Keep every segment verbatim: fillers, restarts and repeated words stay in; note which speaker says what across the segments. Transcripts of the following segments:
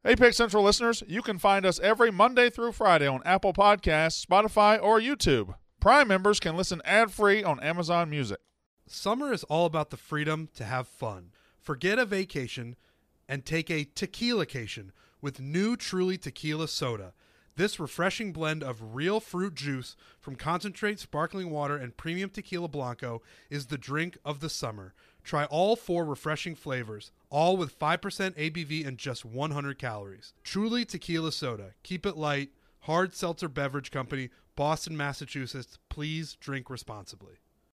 Speaker 1: Hey, Pick Central listeners, you can find us every Monday through Friday on Apple Podcasts, Spotify, or YouTube. Prime members can listen ad-free on Amazon Music.
Speaker 2: Summer is all about the freedom to have fun. Forget a vacation and take a tequila-cation with new Truly Tequila Soda. This refreshing blend of real fruit juice from concentrate sparkling water and premium tequila blanco is the drink of the summer. Try all four refreshing flavors, all with five percent A B V and just one hundred calories. Truly Tequila Soda. Keep it light. Hard Seltzer Beverage Company, Boston, Massachusetts. Please drink responsibly.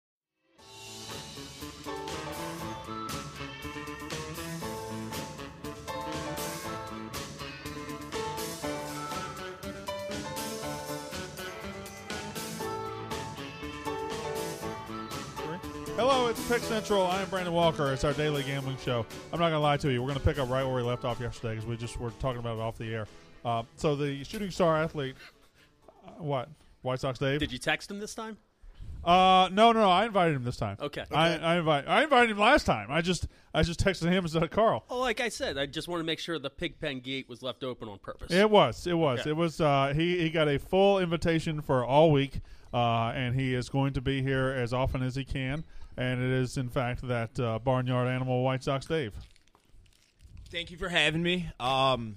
Speaker 1: Hello, it's Pick Central. I am Brandon Walker. It's our daily gambling show. I'm not going to lie to you. We're going to pick up right where we left off yesterday because we just were talking about it off the air. Uh, so the shooting star athlete, uh, what? White Sox Dave?
Speaker 3: Did you text him this time?
Speaker 1: Uh, no, no, no. I invited him this time.
Speaker 3: Okay.
Speaker 1: I,
Speaker 3: okay.
Speaker 1: I, invite, I invited him last time. I just I just texted him instead of Carl.
Speaker 3: Oh, like I said, I just want to make sure the Pigpen gate was left open on purpose.
Speaker 1: It was. It was.
Speaker 3: Okay.
Speaker 1: It was. Uh, he, he got a full invitation for all week, uh, and he is going to be here as often as he can. And it is, in fact, that uh, barnyard animal, White Sox Dave.
Speaker 4: Thank you for having me. Um,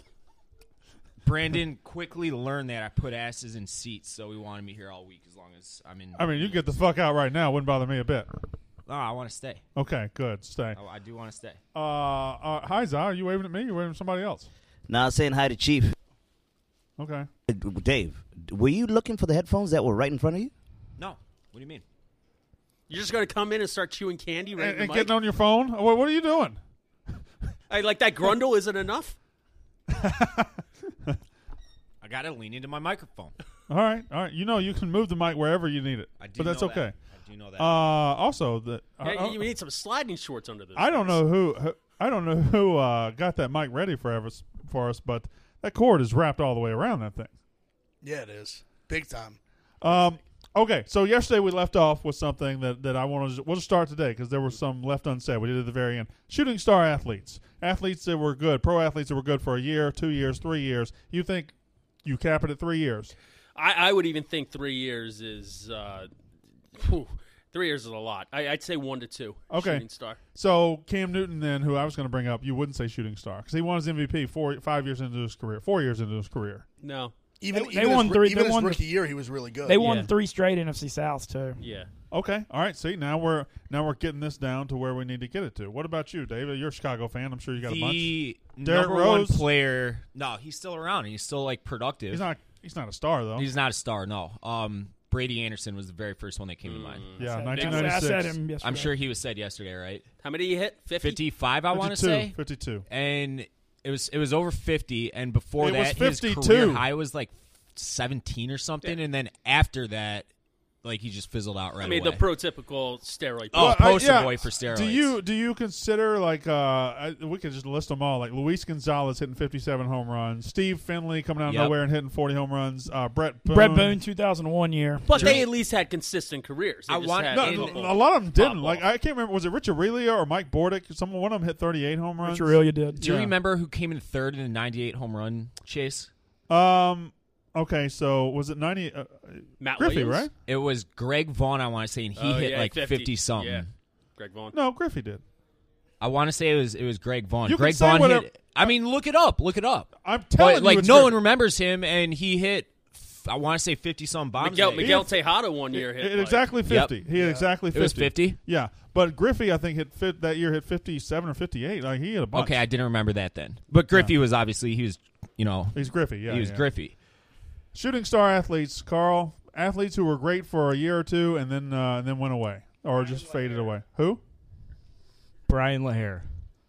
Speaker 4: Brandon quickly learned that I put asses in seats, so he wanted me here all week as long as I'm in.
Speaker 1: I mean, you get the fuck out right now. Wouldn't bother me a bit.
Speaker 4: No, I want to stay.
Speaker 1: Okay, good. Stay.
Speaker 4: Oh, I do want to stay.
Speaker 1: Uh, uh, hi, Zah. Are you waving at me? Or you waving at somebody else?
Speaker 5: Now saying hi to Chief.
Speaker 1: Okay.
Speaker 5: Dave, were you looking for the headphones that were right in front of you?
Speaker 4: No. What do you mean?
Speaker 3: You're just going to come in and start chewing candy right
Speaker 1: And,
Speaker 3: in the
Speaker 1: and
Speaker 3: mic?
Speaker 1: getting on your phone? What, what are you doing?
Speaker 3: Hey, like that grundle isn't enough?
Speaker 4: I got to lean into my microphone.
Speaker 1: All right. All right. You know you can move the mic wherever you need it.
Speaker 4: I do
Speaker 1: but that's
Speaker 4: know
Speaker 1: okay.
Speaker 4: that. I do know that.
Speaker 1: Uh, also, the, uh,
Speaker 3: Yeah, you need some sliding shorts under this.
Speaker 1: I don't know who, who I don't know who uh, got that mic ready for us, for us, but that cord is wrapped all the way around that thing.
Speaker 2: Yeah, it is. Big time.
Speaker 1: Um, okay, so yesterday we left off with something that, that I wanted to – we'll just start today because there was some left unsaid. We did at the very end. Shooting star athletes. Athletes that were good, pro athletes that were good for a year, two years, three years. You think you cap it at three years?
Speaker 3: I, I would even think three years is uh, – whew, three years is a lot. I, I'd say one to two.
Speaker 1: Okay.
Speaker 3: Shooting star.
Speaker 1: So Cam Newton then, who I was going to bring up, you wouldn't say shooting star because he won his M V P four, five years into his career, four years into his career.
Speaker 3: No.
Speaker 6: Even,
Speaker 7: They-
Speaker 6: even
Speaker 7: they won
Speaker 6: his,
Speaker 7: three-
Speaker 6: Even
Speaker 7: they
Speaker 6: his
Speaker 7: won the-
Speaker 6: rookie year, he was really good.
Speaker 7: They won
Speaker 3: Yeah.
Speaker 7: three straight N F C Souths too.
Speaker 3: Yeah.
Speaker 1: Okay, all right. See, now we're now we're getting this down to where we need to get it to. What about you, David? You're a Chicago fan. I'm sure you got a bunch.
Speaker 4: the
Speaker 1: Derrick
Speaker 4: number
Speaker 1: Rose?
Speaker 4: one player. No, he's still around. And he's still like productive.
Speaker 1: He's not. He's not a star though.
Speaker 4: He's not a star. No. Um, Brady Anderson was the very first one that came to
Speaker 3: Mm.
Speaker 4: mind.
Speaker 1: yeah,
Speaker 7: I
Speaker 1: nineteen
Speaker 7: said- I
Speaker 1: ninety-six.
Speaker 7: said him yesterday.
Speaker 4: I'm sure he was said yesterday, right?
Speaker 3: How many you hit? fifty?
Speaker 4: fifty-five, I want to
Speaker 1: fifty-two,
Speaker 4: say.
Speaker 1: fifty-two.
Speaker 4: And it was it was over fifty. And before
Speaker 1: It was
Speaker 4: that, his
Speaker 1: fifty-two.
Speaker 4: career high was like seventeen or something.
Speaker 3: Yeah.
Speaker 4: And then after that, like he just fizzled out right
Speaker 3: I mean,
Speaker 4: away.
Speaker 3: the prototypical steroid.
Speaker 4: Oh,
Speaker 1: Well, I-
Speaker 4: poster
Speaker 1: yeah.
Speaker 4: boy for steroids.
Speaker 1: Do you do you consider like uh I, we could just list them all like Luis Gonzalez hitting fifty-seven home runs, Steve Finley coming out of
Speaker 4: Yep.
Speaker 1: nowhere and hitting forty home runs, uh, Brett Boone.
Speaker 7: Brett Boone, two thousand one year.
Speaker 3: But they at least had consistent careers. They
Speaker 4: I
Speaker 3: just
Speaker 4: want-
Speaker 3: had
Speaker 1: No,
Speaker 4: in-
Speaker 3: people
Speaker 1: a lot of them didn't.
Speaker 3: pop
Speaker 1: Like
Speaker 3: off.
Speaker 1: I can't remember. Was it Rich Aurelia or Mike Bordick? Someone one of them hit thirty-eight home runs.
Speaker 7: Rich Aurelia did.
Speaker 4: Do you
Speaker 1: Yeah.
Speaker 4: remember who came in third in the ninety-eight home run chase?
Speaker 1: Um. Okay, so was it ninety? Uh,
Speaker 3: Matt
Speaker 1: Griffey,
Speaker 3: Williams?
Speaker 1: right?
Speaker 4: It was Greg Vaughn, I want to say, and he
Speaker 3: Oh,
Speaker 4: hit
Speaker 3: yeah,
Speaker 4: like
Speaker 3: fifty.
Speaker 4: fifty something.
Speaker 3: Yeah. Greg Vaughn.
Speaker 1: No, Griffey did.
Speaker 4: I want to say it was it was Greg Vaughn.
Speaker 1: You can
Speaker 4: Greg
Speaker 1: say
Speaker 4: Vaughn
Speaker 1: whatever-
Speaker 4: hit. I mean, look it up. Look it up.
Speaker 1: I'm telling
Speaker 4: But
Speaker 1: you,
Speaker 4: like
Speaker 1: it's
Speaker 4: no
Speaker 1: Griffey.
Speaker 4: one remembers him, and he hit. I want to say fifty some bombs.
Speaker 3: Miguel,
Speaker 4: that year.
Speaker 3: Miguel Tejada one year hit.
Speaker 1: It-
Speaker 3: like-
Speaker 1: exactly fifty.
Speaker 4: Yep.
Speaker 1: He hit exactly fifty.
Speaker 4: It was fifty.
Speaker 1: Yeah, but Griffey, I think hit fit that year hit fifty-seven or fifty-eight. Like he hit a bunch.
Speaker 4: Okay, I didn't remember that then. But Griffey
Speaker 1: Yeah.
Speaker 4: was obviously he was, you know,
Speaker 1: He's Griffey. Yeah,
Speaker 4: he was
Speaker 1: yeah.
Speaker 4: Griffey.
Speaker 1: Shooting star athletes, Carl. Athletes who were great for a year or two and then uh, and then went away or just faded away. Who?
Speaker 8: Brian LaHare.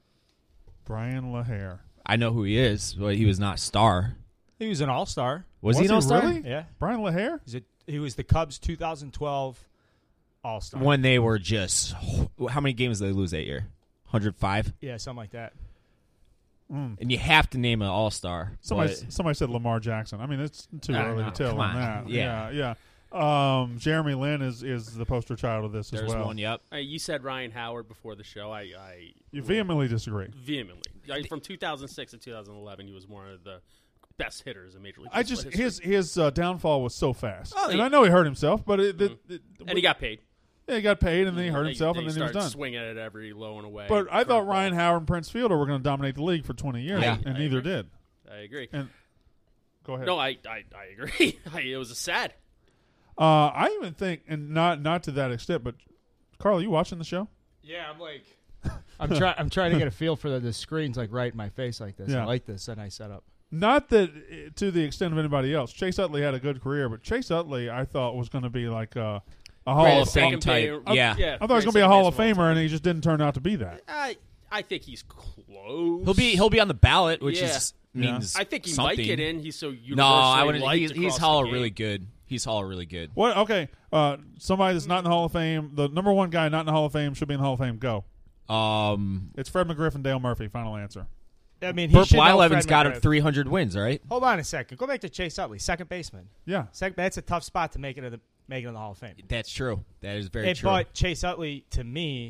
Speaker 1: Brian LaHare.
Speaker 4: I know who he is, but he was not a star.
Speaker 8: He was an all-star.
Speaker 4: Was,
Speaker 1: Was
Speaker 4: he an
Speaker 1: he
Speaker 4: all-star?
Speaker 1: really?
Speaker 8: Yeah.
Speaker 1: Brian LaHare?
Speaker 8: He's a, he was the Cubs two thousand twelve all-star.
Speaker 4: When they were just how many games did they lose that year? one hundred five.
Speaker 8: Yeah, something like that.
Speaker 1: Mm.
Speaker 4: And you have to name an all-star.
Speaker 1: Somebody
Speaker 4: but-
Speaker 1: somebody said Lamar Jackson. I mean, it's too
Speaker 4: I
Speaker 1: early
Speaker 4: know.
Speaker 1: to tell
Speaker 4: Come
Speaker 1: on
Speaker 4: on.
Speaker 1: that.
Speaker 4: Yeah.
Speaker 1: yeah, yeah. Um, Jeremy Lin is, is the poster child of this
Speaker 4: There's
Speaker 1: as well.
Speaker 4: one. Yep.
Speaker 3: Hey, you said Ryan Howard before the show. I, I
Speaker 1: You vehemently disagree.
Speaker 3: vehemently. I, from two thousand six to two thousand eleven, he was one of the best hitters in Major League
Speaker 1: I
Speaker 3: Baseball
Speaker 1: just
Speaker 3: history.
Speaker 1: his his uh, downfall was so fast,
Speaker 3: Oh,
Speaker 1: and
Speaker 3: yeah.
Speaker 1: I know he hurt himself, but it, it,
Speaker 3: Mhm.
Speaker 1: it,
Speaker 3: and he got paid.
Speaker 1: yeah, he got paid, and then he hurt
Speaker 3: They-
Speaker 1: himself,
Speaker 3: they
Speaker 1: and then he was
Speaker 3: started
Speaker 1: done.
Speaker 3: swinging at every low and away.
Speaker 1: But I thought
Speaker 3: curveball.
Speaker 1: Ryan Howard and Prince Fielder were going to dominate the league for twenty years,
Speaker 4: Yeah.
Speaker 1: and
Speaker 3: I
Speaker 1: neither
Speaker 3: agree.
Speaker 1: did.
Speaker 3: I agree.
Speaker 1: And go ahead.
Speaker 3: No, I I, I agree. it was a sad.
Speaker 1: Uh, I even think, and not not to that extent, but Carl, you watching the show?
Speaker 8: Yeah, I'm like, I'm trying. I'm trying to get a feel for the, the screens like right in my face like this.
Speaker 1: Yeah.
Speaker 8: I like this, and I set up.
Speaker 1: Not that uh, to the extent of anybody else. Chase Utley had a good career, but Chase Utley, I thought was going to be like a, a Hall
Speaker 4: Hall
Speaker 1: of
Speaker 4: of
Speaker 1: Fame.
Speaker 4: Fame
Speaker 3: Second
Speaker 4: type.
Speaker 3: pay-
Speaker 4: Yeah.
Speaker 3: yeah.
Speaker 1: I thought he was going to be a Hall of Famer, and he just didn't turn out to be that.
Speaker 3: I I think he's close.
Speaker 4: He'll be he'll be on the ballot, which
Speaker 3: Yeah.
Speaker 4: is
Speaker 1: Yeah.
Speaker 4: means
Speaker 3: I think he
Speaker 4: something.
Speaker 3: might get in. He's so universally
Speaker 4: No, I wouldn't.
Speaker 3: liked
Speaker 4: He's, he's
Speaker 3: across
Speaker 4: Hall
Speaker 3: the
Speaker 4: of really
Speaker 3: game.
Speaker 4: good. He's Hall of really good.
Speaker 1: What? Okay, uh, somebody that's not in the Hall of Fame, the number one guy not in the Hall of Fame should be in the Hall of Fame. Go.
Speaker 4: Um,
Speaker 1: It's Fred McGriff and Dale Murphy. Final answer.
Speaker 8: I mean, he
Speaker 4: Burt
Speaker 8: should know
Speaker 4: Blyleven's
Speaker 8: Fred
Speaker 4: got
Speaker 8: McGriff.
Speaker 4: him three hundred wins, right?
Speaker 8: Hold on a second. Go back to Chase Utley, second baseman.
Speaker 1: Yeah.
Speaker 8: Sec- that's a tough spot to make it in the make it in the Hall of Fame.
Speaker 4: That's true. That is very
Speaker 8: And-
Speaker 4: true.
Speaker 8: But Chase Utley, to me,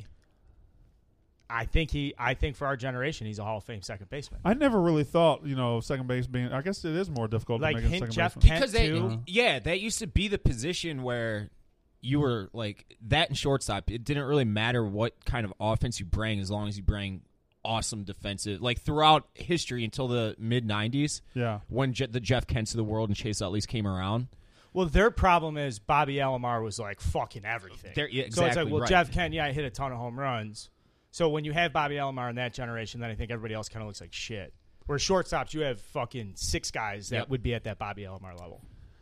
Speaker 8: I think he. I think for our generation, he's a Hall of Fame second baseman.
Speaker 1: I never really thought, you know, second base being. I guess it is more difficult
Speaker 8: Like
Speaker 1: to make a
Speaker 8: hint
Speaker 1: second
Speaker 8: Jeff
Speaker 1: baseman.
Speaker 8: Kent
Speaker 4: because they,
Speaker 8: too.
Speaker 4: yeah, that used to be the position where you were like that in shortstop. It didn't really matter what kind of offense you bring, as long as you bring awesome defensive. Like throughout history until the mid nineties,
Speaker 1: Yeah.
Speaker 4: when Je- the Jeff Kents of the world and Chase Utley's came around.
Speaker 8: Well, their problem is Bobby Alomar was like fucking everything.
Speaker 4: They're- yeah,
Speaker 8: So it's like,
Speaker 4: exactly
Speaker 8: well,
Speaker 4: right.
Speaker 8: Jeff Kent, yeah, I hit a ton of home runs. So when you have Bobby Alomar in that generation, then I think everybody else kind of looks like shit. Where shortstops, you have fucking six guys that
Speaker 4: Yep.
Speaker 8: would be at that Bobby Alomar level.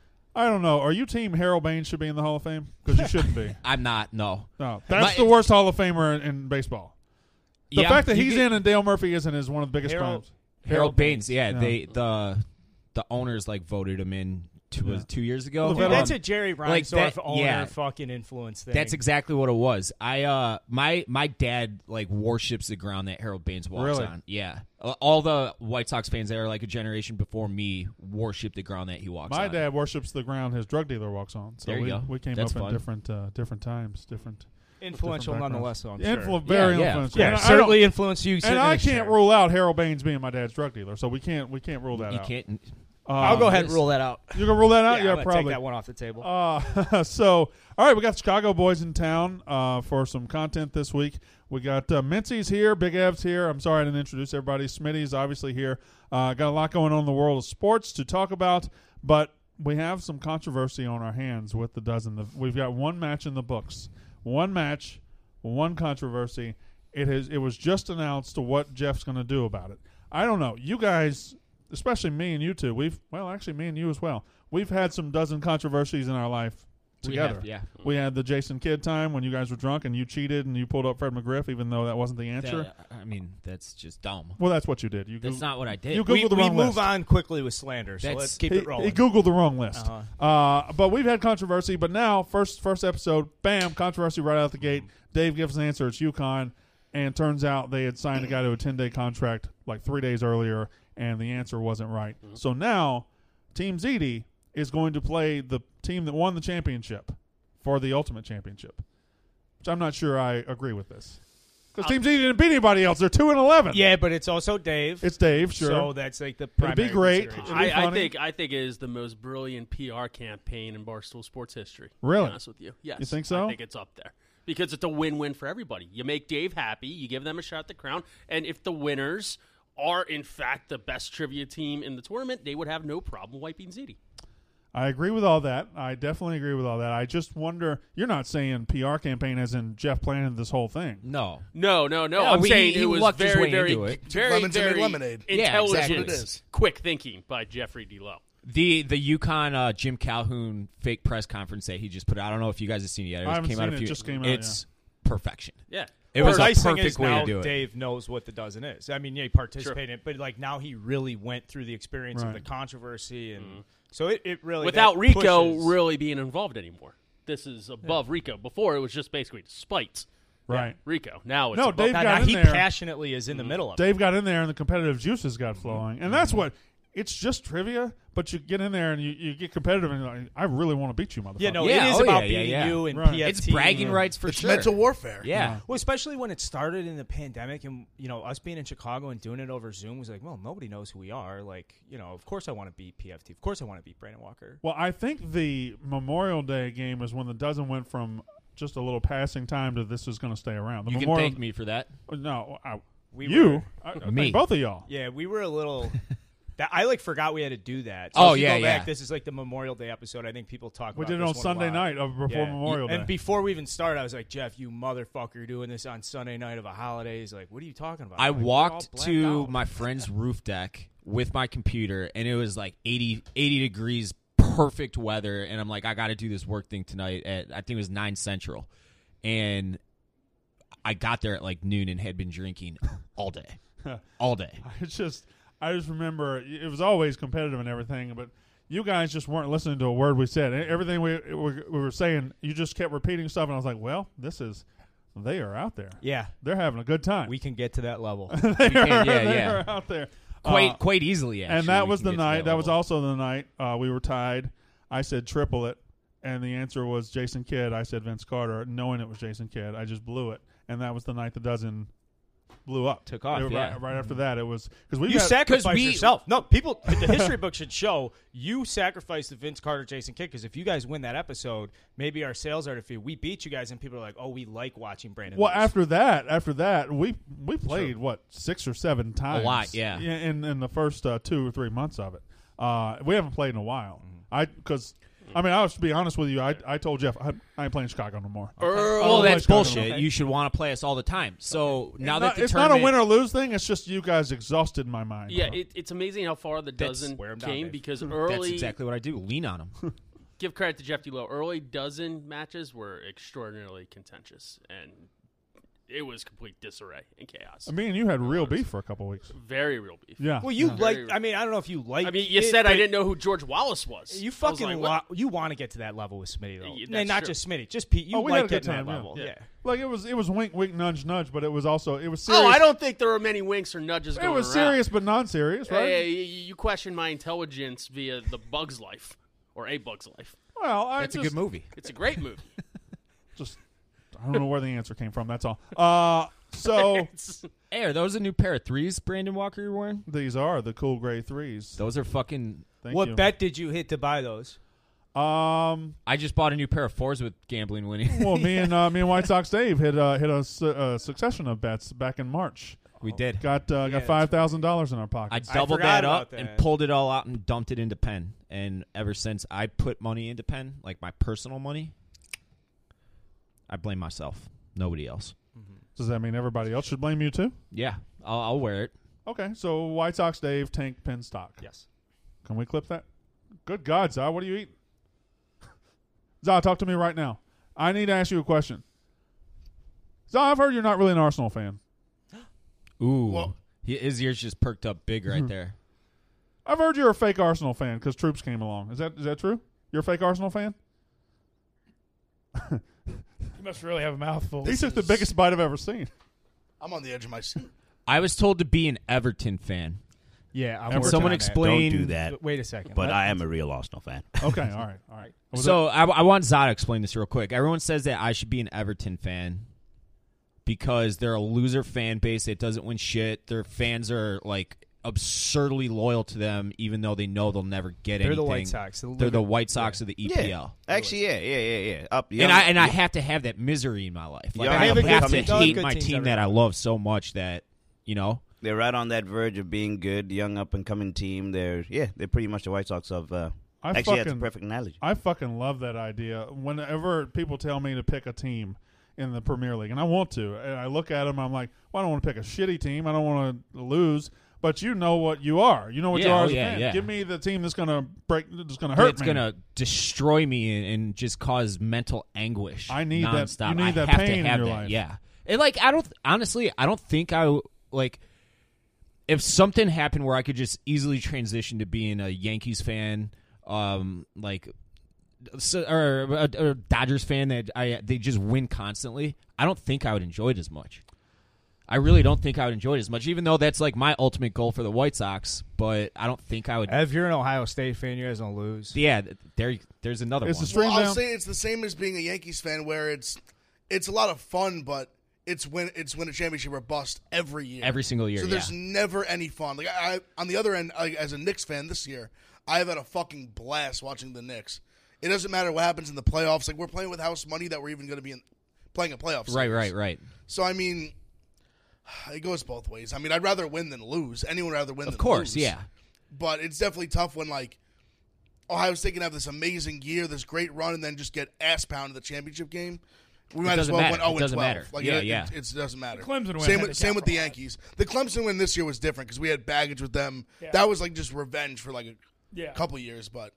Speaker 1: I don't know. Are you team Harold Baines should be in the Hall of Fame? Because you shouldn't be.
Speaker 4: I'm not. No.
Speaker 1: No. That's
Speaker 4: My-
Speaker 1: the worst Hall of Famer in, in baseball. The
Speaker 4: Yeah,
Speaker 1: fact that
Speaker 4: you
Speaker 1: he's
Speaker 4: get-
Speaker 1: in and Dale Murphy isn't is one of the biggest
Speaker 8: Harold-
Speaker 1: crimes.
Speaker 4: Harold Baines, yeah,
Speaker 1: Yeah.
Speaker 4: they the the owners like voted him in two
Speaker 1: Yeah.
Speaker 4: two years ago.
Speaker 1: Well, the
Speaker 8: Dude,
Speaker 1: veteran-
Speaker 8: that's a Jerry
Speaker 4: Like
Speaker 8: Reinsdorf
Speaker 4: that-
Speaker 8: owner
Speaker 4: yeah.
Speaker 8: fucking influence thing.
Speaker 4: That's exactly what it was. I uh my my dad like worships the ground that Harold Baines walks
Speaker 1: Really?
Speaker 4: on. Yeah, all the White Sox fans that are like a generation before me worship the ground that he walks
Speaker 1: My
Speaker 4: on.
Speaker 1: dad worships the ground his drug dealer walks on. So
Speaker 4: There you
Speaker 1: we,
Speaker 4: go.
Speaker 1: we came
Speaker 4: That's
Speaker 1: up
Speaker 4: fun.
Speaker 1: in different uh, different times, different
Speaker 8: influential
Speaker 1: different
Speaker 8: nonetheless, though, I'm
Speaker 1: Influ-
Speaker 8: sure.
Speaker 1: very
Speaker 4: Yeah, yeah,
Speaker 1: influential.
Speaker 8: Yeah,
Speaker 1: And I
Speaker 8: certainly
Speaker 1: don't-
Speaker 8: influenced you.
Speaker 1: And
Speaker 8: sitting
Speaker 1: I
Speaker 8: in
Speaker 1: can't
Speaker 8: this chair.
Speaker 1: rule out Harold Baines being my dad's drug dealer, so we can't we can't rule that
Speaker 4: You
Speaker 1: out.
Speaker 4: can't.
Speaker 1: Uh,
Speaker 8: I'll go ahead and
Speaker 4: Yes.
Speaker 8: rule that out.
Speaker 1: You gonna rule that out?
Speaker 8: Yeah,
Speaker 1: Yeah,
Speaker 8: I'm gonna
Speaker 1: probably.
Speaker 8: take that one off the table.
Speaker 1: Uh, so, all right, we got Chicago boys in town uh, for some content this week. We got uh, Mincy's here, Big Ev's here. I'm sorry I didn't introduce everybody. Smitty's obviously here. Uh, got a lot going on in the world of sports to talk about, but we have some controversy on our hands with the dozen. The, we've got one match in the books, one match, one controversy. It has. It was just announced what Jeff's going to do about it. I don't know. You guys, especially me and you two, we've well, actually me and you as well. We've had some dozen controversies in our life
Speaker 4: We
Speaker 1: together.
Speaker 4: have, yeah.
Speaker 1: We had the Jason Kidd time when you guys were drunk and you cheated and you pulled up Fred McGriff, even though that wasn't the answer.
Speaker 4: That- I mean, that's just dumb.
Speaker 1: Well, that's what you did. You
Speaker 4: That's
Speaker 1: Goog-
Speaker 4: not what I did.
Speaker 1: You
Speaker 8: we
Speaker 1: Googled the
Speaker 8: we
Speaker 1: wrong
Speaker 8: move
Speaker 1: list.
Speaker 8: on quickly with slander, so
Speaker 4: That's-
Speaker 8: let's keep
Speaker 1: he,
Speaker 8: it rolling.
Speaker 1: he Googled the wrong list.
Speaker 8: Uh-huh.
Speaker 1: Uh, but we've had controversy. But now, first first episode, bam, controversy right out the gate. Dave gives an answer. It's UConn. And turns out they had signed a guy to a ten-day contract like three days earlier, and the answer wasn't right.
Speaker 3: Mm-hmm.
Speaker 1: So now, Team Z D is going to play the team that won the championship for the Ultimate Championship. Which I'm not sure I agree with this. Because Team Z D didn't beat anybody else. They're two and eleven.
Speaker 8: Yeah, but it's also Dave.
Speaker 1: It's Dave, sure.
Speaker 8: So that's like the
Speaker 1: It'd
Speaker 8: primary
Speaker 1: be great.
Speaker 8: consideration.
Speaker 1: It'd be
Speaker 3: I, I
Speaker 1: funny.
Speaker 3: think I think it is the most brilliant P R campaign in Barstool sports history. To
Speaker 1: Really?
Speaker 3: be honest with you, yes.
Speaker 1: You think so?
Speaker 3: I think it's up there because it's a win-win for everybody. You make Dave happy, you give them a shot at the crown, and if the winners are in fact the best trivia team in the tournament, they would have no problem wiping Z D.
Speaker 1: I agree with all that. I definitely agree with all that. I just wonder, you're not saying P R campaign as in Jeff planted this whole thing.
Speaker 4: No.
Speaker 3: No, no, no.
Speaker 4: Yeah,
Speaker 3: I'm
Speaker 4: we-
Speaker 3: saying
Speaker 4: he
Speaker 3: it was
Speaker 4: lucked his
Speaker 3: very,
Speaker 4: way
Speaker 3: very,
Speaker 4: into it.
Speaker 3: very,
Speaker 2: Lemons to make
Speaker 3: very
Speaker 2: lemonade.
Speaker 4: Yeah,
Speaker 3: intelligent,
Speaker 4: exactly.
Speaker 2: It is.
Speaker 3: quick thinking by Jeffrey D. Lowe.
Speaker 4: The the UConn uh, Jim Calhoun fake press conference that he just put out. I don't know if you guys have seen it yet. It
Speaker 1: I haven't
Speaker 4: came out
Speaker 1: seen
Speaker 4: a
Speaker 1: it.
Speaker 4: few.
Speaker 1: It just came out,
Speaker 4: It's perfection.
Speaker 3: Yeah.
Speaker 4: It
Speaker 8: Well,
Speaker 4: was
Speaker 8: the
Speaker 4: a
Speaker 8: nice thing
Speaker 4: perfect
Speaker 8: is
Speaker 4: way
Speaker 8: now
Speaker 4: to do it.
Speaker 8: Dave knows what the dozen is. I mean, yeah, he participated, in it, but like now he really went through the experience
Speaker 1: Right.
Speaker 8: of the controversy, and so it, it really
Speaker 3: Without
Speaker 8: that
Speaker 3: Rico
Speaker 8: pushes-
Speaker 3: really being involved anymore. This is above Rico. Before it was just basically spite.
Speaker 1: Right.
Speaker 3: Rico. Now it's
Speaker 1: No,
Speaker 3: above
Speaker 1: Dave
Speaker 8: Now,
Speaker 1: got
Speaker 8: now
Speaker 1: in
Speaker 8: he
Speaker 1: there.
Speaker 8: passionately is in the middle of it.
Speaker 1: Dave got in there and the competitive juices got flowing. And that's what it's just trivia, but you get in there and you, you get competitive and you're like, I really want to beat you, motherfucker.
Speaker 8: Yeah, no,
Speaker 4: Yeah,
Speaker 8: it is
Speaker 4: oh,
Speaker 8: about
Speaker 4: yeah, yeah,
Speaker 8: beating
Speaker 4: yeah.
Speaker 8: you and
Speaker 1: Right.
Speaker 8: P F T.
Speaker 4: It's bragging
Speaker 8: and-
Speaker 4: rights for
Speaker 6: It's
Speaker 4: sure.
Speaker 6: mental warfare.
Speaker 4: Yeah.
Speaker 8: Well, especially when it started in the pandemic, and you know, us being in Chicago and doing it over Zoom was like, well, nobody knows who we are. Like, you know, of course I want to beat P F T. Of course I want to beat Brandon Walker.
Speaker 1: Well, I think the Memorial Day game is when the dozen went from just a little passing time to this is going to stay around. The
Speaker 4: You can
Speaker 1: Memorial,
Speaker 4: thank me for that.
Speaker 1: No, I,
Speaker 8: We
Speaker 1: you,
Speaker 8: were-
Speaker 1: I, I
Speaker 4: Me.
Speaker 1: think both of y'all.
Speaker 8: Yeah, we were a little. That I like forgot we had to do that.
Speaker 4: Oh,
Speaker 8: if you
Speaker 4: yeah,
Speaker 8: go back,
Speaker 4: yeah.
Speaker 8: this is like the Memorial Day episode. I think people talk.
Speaker 1: We
Speaker 8: about
Speaker 1: did it
Speaker 8: this
Speaker 1: on
Speaker 8: one a
Speaker 1: Sunday
Speaker 8: lot.
Speaker 1: night of before
Speaker 8: Yeah.
Speaker 1: Memorial Day.
Speaker 8: And before we even started, I was like, Jeff, you motherfucker, you're doing this on Sunday night of a holiday. He's like, what are you talking about?
Speaker 4: I
Speaker 8: I'm like, "We're
Speaker 4: walked
Speaker 8: all blacked
Speaker 4: to
Speaker 8: out."
Speaker 4: my friend's roof deck with my computer, and it was like eighty, eighty degrees, perfect weather. And I'm like, I got to do this work thing tonight at, I think it was nine Central. And I got there at like noon and had been drinking all day. all day.
Speaker 1: It's just, I just remember it was always competitive and everything, but you guys just weren't listening to a word we said. Everything we, we, we were saying, you just kept repeating stuff, and I was like, well, this is, they are out there.
Speaker 8: Yeah,
Speaker 1: They're having a good time.
Speaker 8: we can get to that level.
Speaker 1: they
Speaker 4: can-
Speaker 1: are,
Speaker 4: yeah,
Speaker 1: they
Speaker 4: yeah.
Speaker 1: are out there.
Speaker 4: Quite
Speaker 1: Uh,
Speaker 4: quite easily, actually.
Speaker 1: and that
Speaker 4: we
Speaker 1: was
Speaker 4: can
Speaker 1: the
Speaker 4: get to
Speaker 1: night. That, was
Speaker 4: level.
Speaker 1: also the night uh, we were tied. I said triple it, and the answer was Jason Kidd. I said Vince Carter, knowing it was Jason Kidd. I just blew it, and that was the night the dozen blew up.
Speaker 4: Took off,
Speaker 1: It was
Speaker 4: yeah.
Speaker 1: Right, right after that, it was because we
Speaker 8: You
Speaker 1: got,
Speaker 8: sacrificed
Speaker 4: we-
Speaker 8: yourself. No, people. The history book should show you sacrificed the Vince Carter Jason Kidd. Because if you guys win that episode, maybe our sales are defeated. We beat you guys, and people are like, "Oh, we like watching Brandon."
Speaker 1: Well,
Speaker 8: lose.
Speaker 1: after that, after that, we we played what six or seven times,
Speaker 4: lot, yeah.
Speaker 1: in in the first uh, two or three months of it. Uh, we haven't played in a while.
Speaker 8: Mm-hmm.
Speaker 1: I because I mean, I was to be honest with you, I I told Jeff I, I ain't playing Chicago no more.
Speaker 3: Early.
Speaker 4: Well,
Speaker 1: Oh,
Speaker 4: that's
Speaker 1: Chicago.
Speaker 4: bullshit.
Speaker 8: Okay.
Speaker 4: You should want to play us all the time. So now
Speaker 1: it's
Speaker 4: that
Speaker 1: not,
Speaker 4: the
Speaker 1: it's not a
Speaker 4: tournament-
Speaker 1: win or lose thing. It's just you guys exhausted my mind.
Speaker 3: Yeah, it, it's amazing how far the
Speaker 4: That's-
Speaker 3: dozen
Speaker 8: wear 'em down,
Speaker 3: came
Speaker 8: Dave.
Speaker 3: because
Speaker 4: That's
Speaker 3: early.
Speaker 4: exactly what I do. Lean on them.
Speaker 3: Give credit to Jeff D'Lo. Early dozen matches were extraordinarily contentious, and it was complete disarray and chaos.
Speaker 1: I mean, you had real beef for a couple weeks.
Speaker 3: Very real beef.
Speaker 1: Yeah.
Speaker 8: well, you
Speaker 3: Yeah.
Speaker 8: like.
Speaker 3: Very-
Speaker 8: I mean, I don't know if you like.
Speaker 3: I mean, you
Speaker 8: it,
Speaker 3: said I
Speaker 8: but
Speaker 3: didn't know who George Wallace was.
Speaker 8: You
Speaker 3: I was
Speaker 8: fucking
Speaker 3: like,
Speaker 8: wa-
Speaker 3: what?
Speaker 8: you want to get to that level with Smitty though.
Speaker 3: Yeah,
Speaker 8: No,
Speaker 3: that's
Speaker 8: not
Speaker 3: true.
Speaker 8: just Smitty, just Pete. You
Speaker 1: Oh, we
Speaker 8: like
Speaker 1: had a good
Speaker 8: getting
Speaker 1: time,
Speaker 8: that
Speaker 1: yeah.
Speaker 8: level.
Speaker 3: Yeah.
Speaker 8: Yeah.
Speaker 1: Like it was, it was wink, wink, nudge, nudge, but it was also it was serious.
Speaker 3: Oh, I don't think there were many winks or nudges
Speaker 1: It
Speaker 3: going
Speaker 1: was
Speaker 3: around.
Speaker 1: serious, but non-serious, right?
Speaker 3: Hey, you, you question my intelligence via The Bug's Life or A Bug's Life.
Speaker 1: Well, I
Speaker 4: That's
Speaker 1: just,
Speaker 4: a good movie.
Speaker 3: It's a great movie.
Speaker 1: Just I don't know where the answer came from. That's all. Uh, so
Speaker 3: It's-
Speaker 4: Hey, are those a new pair of threes Brandon Walker you're wearing?
Speaker 1: these are the cool gray threes.
Speaker 4: Those are fucking.
Speaker 1: Thank
Speaker 8: What
Speaker 1: you.
Speaker 8: bet did you hit to buy those?
Speaker 1: Um.
Speaker 4: I just bought a new pair of fours with gambling winning.
Speaker 1: Well, me and uh, me and White Sox Dave hit uh, hit a, su- a succession of bets back in March.
Speaker 4: we did.
Speaker 1: Got uh,
Speaker 8: Yeah,
Speaker 1: got five thousand dollars in our
Speaker 4: I
Speaker 1: pockets.
Speaker 4: doubled
Speaker 8: forgot
Speaker 4: that up
Speaker 8: about
Speaker 4: and
Speaker 8: that.
Speaker 4: pulled it all out and dumped it into Penn. And ever since I put money into Penn, like my personal money, I blame myself. Nobody else.
Speaker 1: Does that mean everybody else should blame you too?
Speaker 4: Yeah, I'll, I'll wear it.
Speaker 1: Okay, so White Sox Dave tank Penn stock.
Speaker 8: Yes.
Speaker 1: Can we clip that? Good God, Zah, what are you eating? Zah, talk to me right now. I need to ask you a question. Zah, I've heard you're not really an Arsenal fan.
Speaker 4: Ooh,
Speaker 6: Well-
Speaker 4: he, his ears just perked up big right there.
Speaker 1: I've heard you're a fake Arsenal fan because Troops came along. Is that is that true? You're a fake Arsenal fan?
Speaker 7: You must really have a mouthful.
Speaker 1: He took the biggest bite I've ever seen.
Speaker 6: I'm on the edge of my seat.
Speaker 4: I was told to be an Everton fan.
Speaker 8: Yeah. I'm
Speaker 1: Can
Speaker 8: working
Speaker 4: someone
Speaker 8: on that.
Speaker 4: explain-
Speaker 5: Don't do that.
Speaker 8: Wait a second.
Speaker 5: But
Speaker 8: Let-
Speaker 5: I am a real Arsenal fan.
Speaker 1: Okay, all right, all right. Was
Speaker 4: So I, I want Zod to explain this real quick. Everyone says that I should be an Everton fan because they're a loser fan base that doesn't win shit. Their fans are like absurdly loyal to them, even though they know they'll never get
Speaker 8: They're
Speaker 4: anything.
Speaker 8: the White Sox.
Speaker 4: They're the White Sox of the E P L.
Speaker 5: Yeah, actually, yeah, yeah, yeah, yeah. Up,
Speaker 4: And
Speaker 5: young-
Speaker 4: I and I have to have that misery in my life. Like
Speaker 5: Yeah,
Speaker 4: I
Speaker 5: they
Speaker 4: have,
Speaker 5: have a
Speaker 4: to
Speaker 5: good team.
Speaker 4: hate
Speaker 8: Good
Speaker 4: my
Speaker 8: teams
Speaker 4: team
Speaker 8: every
Speaker 4: that I
Speaker 8: year.
Speaker 4: love so much that you know.
Speaker 5: they're right on that verge of being good, young up and coming team. They're yeah, they're pretty much the White Sox of. Uh,
Speaker 1: I
Speaker 5: actually, that's a
Speaker 1: fucking-
Speaker 5: perfect analogy.
Speaker 1: I fucking love that idea. Whenever people tell me to pick a team in the Premier League, and I want to, and I look at them, I'm like, well, I don't want to pick a shitty team. I don't want to lose. But you know what you are. You know what you
Speaker 4: Yeah,
Speaker 1: are
Speaker 4: oh,
Speaker 1: as a
Speaker 4: yeah,
Speaker 1: fan.
Speaker 4: yeah.
Speaker 1: Give me the team that's gonna break. That's gonna hurt
Speaker 4: It's
Speaker 1: me.
Speaker 4: gonna destroy me and, and just cause mental anguish.
Speaker 1: I need that-
Speaker 4: nonstop.
Speaker 1: you need
Speaker 4: I
Speaker 1: that
Speaker 4: have
Speaker 1: pain
Speaker 4: to
Speaker 1: in
Speaker 4: have
Speaker 1: your
Speaker 4: that.
Speaker 1: life.
Speaker 4: Yeah, and like I don't honestly, I don't think I like if something happened where I could just easily transition to being a Yankees fan, um, like so, or a, a Dodgers fan that I they just win constantly. I don't think I would enjoy it as much. I really don't think I would enjoy it as much, even though that's like my ultimate goal for the White Sox. But I don't think I would.
Speaker 8: If you're an Ohio State fan, you guys don't lose.
Speaker 4: Yeah, there, there's another
Speaker 1: It's
Speaker 4: one.
Speaker 1: a stream
Speaker 6: Well, I'll
Speaker 1: down.
Speaker 6: say it's the same as being a Yankees fan, where it's it's a lot of fun, but it's win it's win a championship or bust every year,
Speaker 4: Every single year,
Speaker 6: So there's
Speaker 4: yeah.
Speaker 6: never any fun. Like I, on the other end, like, as a Knicks fan this year, I've had a fucking blast watching the Knicks. It doesn't matter what happens in the playoffs. Like we're playing with house money that we're even going to be in, playing a playoff series.
Speaker 4: Right, right, right.
Speaker 6: So I mean, it goes both ways. I mean, I'd rather win than lose. Anyone would rather win
Speaker 4: Of
Speaker 6: than
Speaker 4: course,
Speaker 6: lose.
Speaker 4: yeah.
Speaker 6: But it's definitely tough when, like, Ohio State can have this amazing year, this great run, and then just get ass pounded in the championship game. We might as
Speaker 4: doesn't
Speaker 6: well
Speaker 4: matter.
Speaker 6: win
Speaker 4: It
Speaker 6: oh and
Speaker 4: doesn't
Speaker 6: twelve.
Speaker 4: matter.
Speaker 6: Like,
Speaker 4: Yeah,
Speaker 6: it,
Speaker 4: yeah.
Speaker 6: It, it doesn't matter.
Speaker 7: Clemson win
Speaker 6: Same
Speaker 7: had
Speaker 6: with
Speaker 7: to
Speaker 6: same with the
Speaker 7: capitalize.
Speaker 6: Yankees. The Clemson win this year was different because we had baggage with them.
Speaker 7: Yeah.
Speaker 6: That was like just revenge for like a
Speaker 7: Yeah.
Speaker 6: couple years, but